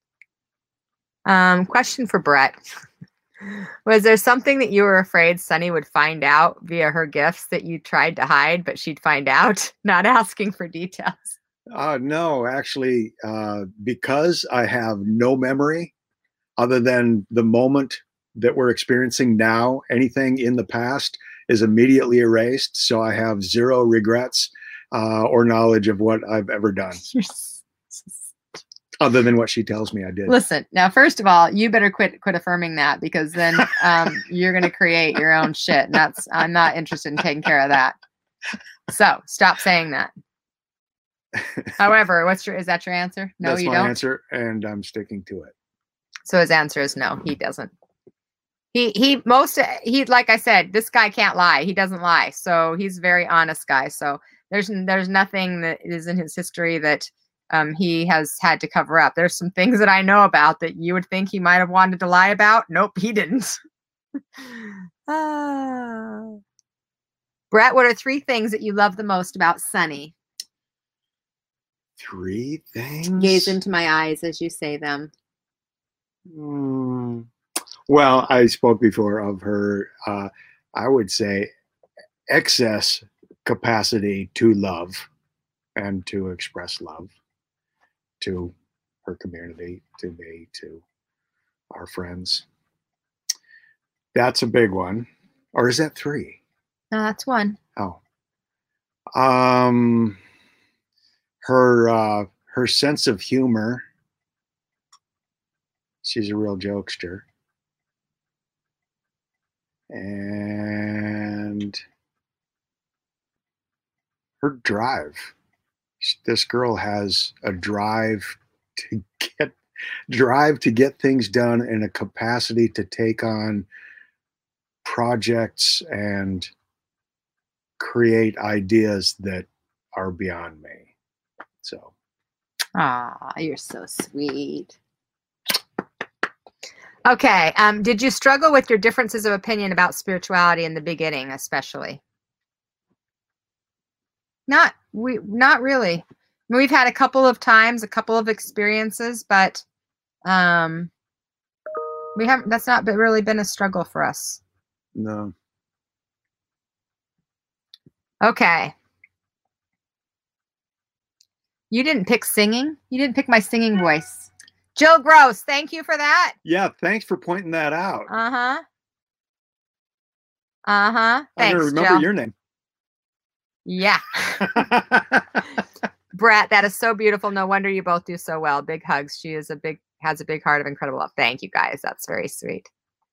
Question for Brett. Was there something that you were afraid Sunny would find out via her gifts that you tried to hide, but she'd find out? Not asking for details. No, actually, because I have no memory other than the moment that we're experiencing now, anything in the past is immediately erased. So I have zero regrets or knowledge of what I've ever done. Other than what she tells me I did. Listen, now, first of all, you better quit affirming that, because then you're going to create your own shit. And I'm not interested in taking care of that. So stop saying that. However, is that your answer? No, that's you my don't? answer, and I'm sticking to it. So his answer is no, he doesn't. He like I said, this guy can't lie. He doesn't lie. So he's a very honest guy. So there's nothing that is in his history that he has had to cover up. There's some things that I know about that you would think he might have wanted to lie about. Nope, he didn't. Brett, what are 3 things that you love the most about Sunny? 3 things? Gaze into my eyes as you say them. Well, I spoke before of her, I would say, excess capacity to love and to express love to her community, to me, to our friends. That's a big one. Or is that 3? No, that's 1. Oh. Her sense of humor. She's a real jokester. And her drive. This girl has a drive to get things done, and a capacity to take on projects and create ideas that are beyond me. So. You're so sweet. Okay. Did you struggle with your differences of opinion about spirituality in the beginning, especially? Not really. I mean, we've had a couple of times, a couple of experiences, but we haven't. That's not really been a struggle for us. No. Okay. You didn't pick singing. You didn't pick my singing voice. Jill Gross, thank you for that. Yeah, thanks for pointing that out. Thanks, I gotta remember Jill. your name. Yeah. Brett, that is so beautiful. No wonder you both do so well. Big hugs. She has a big heart of incredible love. Thank you, guys. That's very sweet.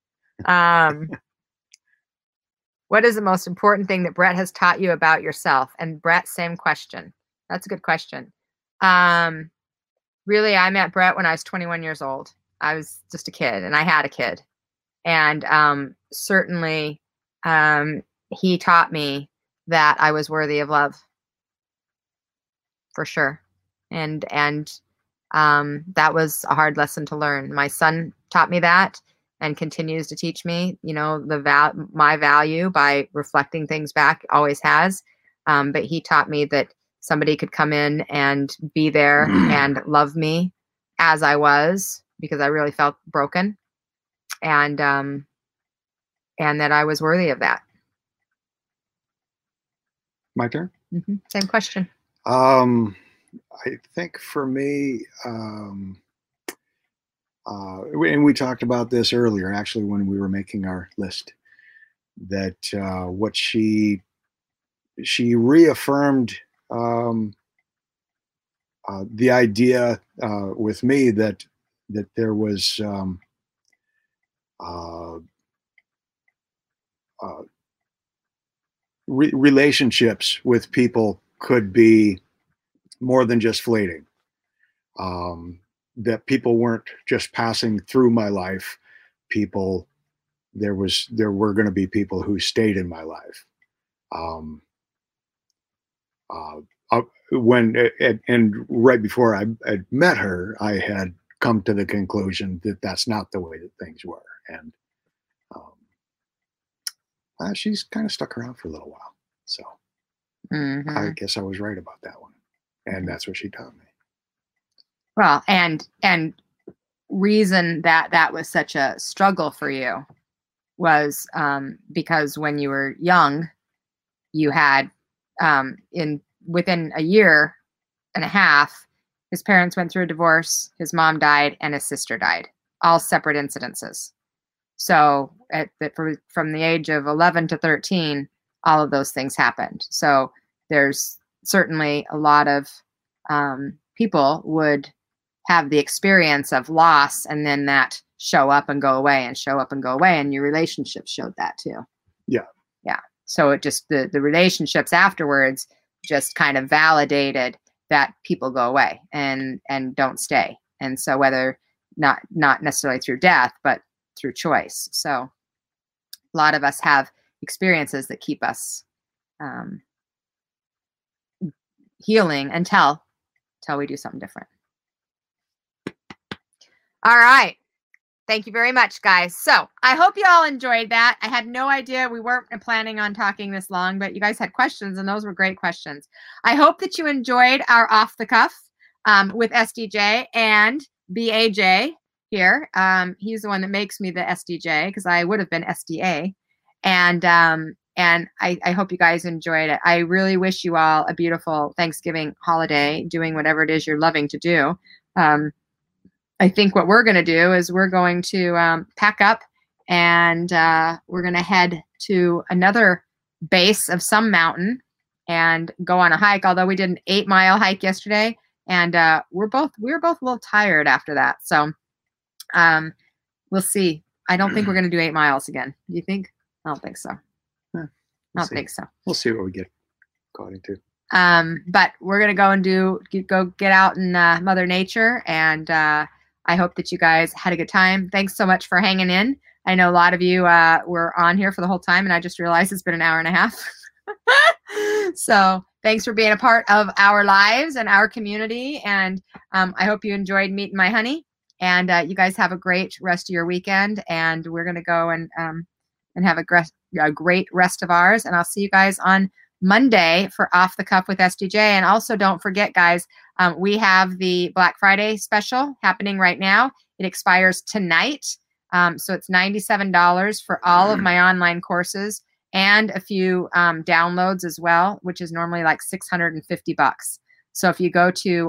What is the most important thing that Brett has taught you about yourself? And Brett, same question. That's a good question. Really, I met Brett when I was 21 years old. I was just a kid, and I had a kid. And certainly he taught me that I was worthy of love. For sure. And that was a hard lesson to learn. My son taught me that and continues to teach me, my value by reflecting things back, always has. But he taught me that somebody could come in and be there and love me as I was, because I really felt broken, and that I was worthy of that. My turn? Mm-hmm. Same question. I think for me, and we talked about this earlier, actually, when we were making our list, that what she reaffirmed the idea with me that there was relationships with people could be more than just fleeting. That people weren't just passing through my life. There were going to be people who stayed in my life. And right before I had met her, I had come to the conclusion that that's not the way that things were. And she's kind of stuck around for a little while. So I guess I was right about that one. And that's what she taught me. Well, and reason that was such a struggle for you was because when you were young, you had within a year and a half, his parents went through a divorce, his mom died, and his sister died, all separate incidences. So from the age of 11 to 13, all of those things happened. So there's certainly a lot of people would have the experience of loss and then that show up and go away and show up and go away. And your relationship showed that too. Yeah. Yeah. So it just, the relationships afterwards just kind of validated that people go away and don't stay. And so whether not necessarily through death, but through choice. So a lot of us have experiences that keep us healing until we do something different. All right. Thank you very much, guys. So I hope you all enjoyed that. I had no idea. We weren't planning on talking this long, but you guys had questions, and those were great questions. I hope that you enjoyed our Off the Cuff with SDJ and BAJ here. He's the one that makes me the SDJ because I would have been SDA. And I hope you guys enjoyed it. I really wish you all a beautiful Thanksgiving holiday, doing whatever it is you're loving to do. I think what we're going to do is we're going to pack up and we're going to head to another base of some mountain and go on a hike. Although we did an 8-mile hike yesterday, and we were both a little tired after that. So we'll see. I don't think we're going to do 8 miles again. Do you think? I don't think so. Yeah, I don't think so. We'll see what we get caught into. But we're going to go and go get out in Mother Nature, and I hope that you guys had a good time. Thanks so much for hanging in. I know a lot of you were on here for the whole time, and I just realized it's been an hour and a half. So thanks for being a part of our lives and our community. And I hope you enjoyed meeting my honey. And you guys have a great rest of your weekend. And we're going to go and have a great rest of ours. And I'll see you guys on Monday for Off the Cuff with SDJ. And also don't forget, guys, we have the Black Friday special happening right now. It expires tonight. So it's $97 for all of my online courses and a few downloads as well, which is normally like $650. So if you go to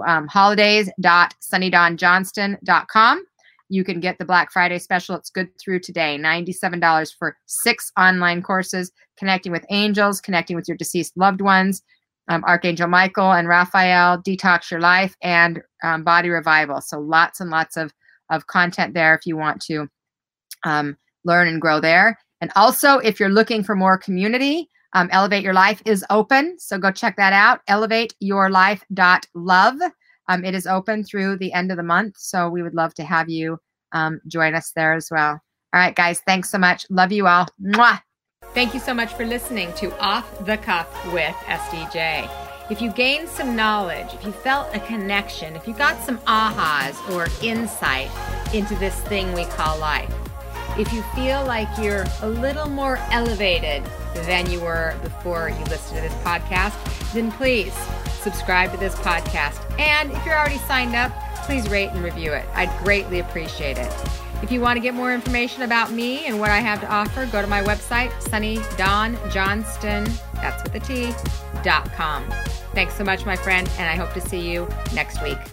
holidays.sunnydawnjohnston.com, you can get the Black Friday special. It's good through today. $97 for 6 online courses, connecting with angels, connecting with your deceased loved ones, Archangel Michael and Raphael, Detox Your Life, and Body Revival. So lots and lots of content there if you want to learn and grow there. And also, if you're looking for more community, Elevate Your Life is open. So go check that out, elevateyourlife.love. It is open through the end of the month. So we would love to have you join us there as well. All right, guys, thanks so much. Love you all. Mwah! Thank you so much for listening to Off the Cuff with SDJ. If you gained some knowledge, if you felt a connection, if you got some ahas or insight into this thing we call life, if you feel like you're a little more elevated than you were before you listened to this podcast, then please subscribe to this podcast. And if you're already signed up, please rate and review it. I'd greatly appreciate it. If you want to get more information about me and what I have to offer, go to my website, sunnydawnjohnston, that's with a T.com. Thanks so much, my friend, and I hope to see you next week.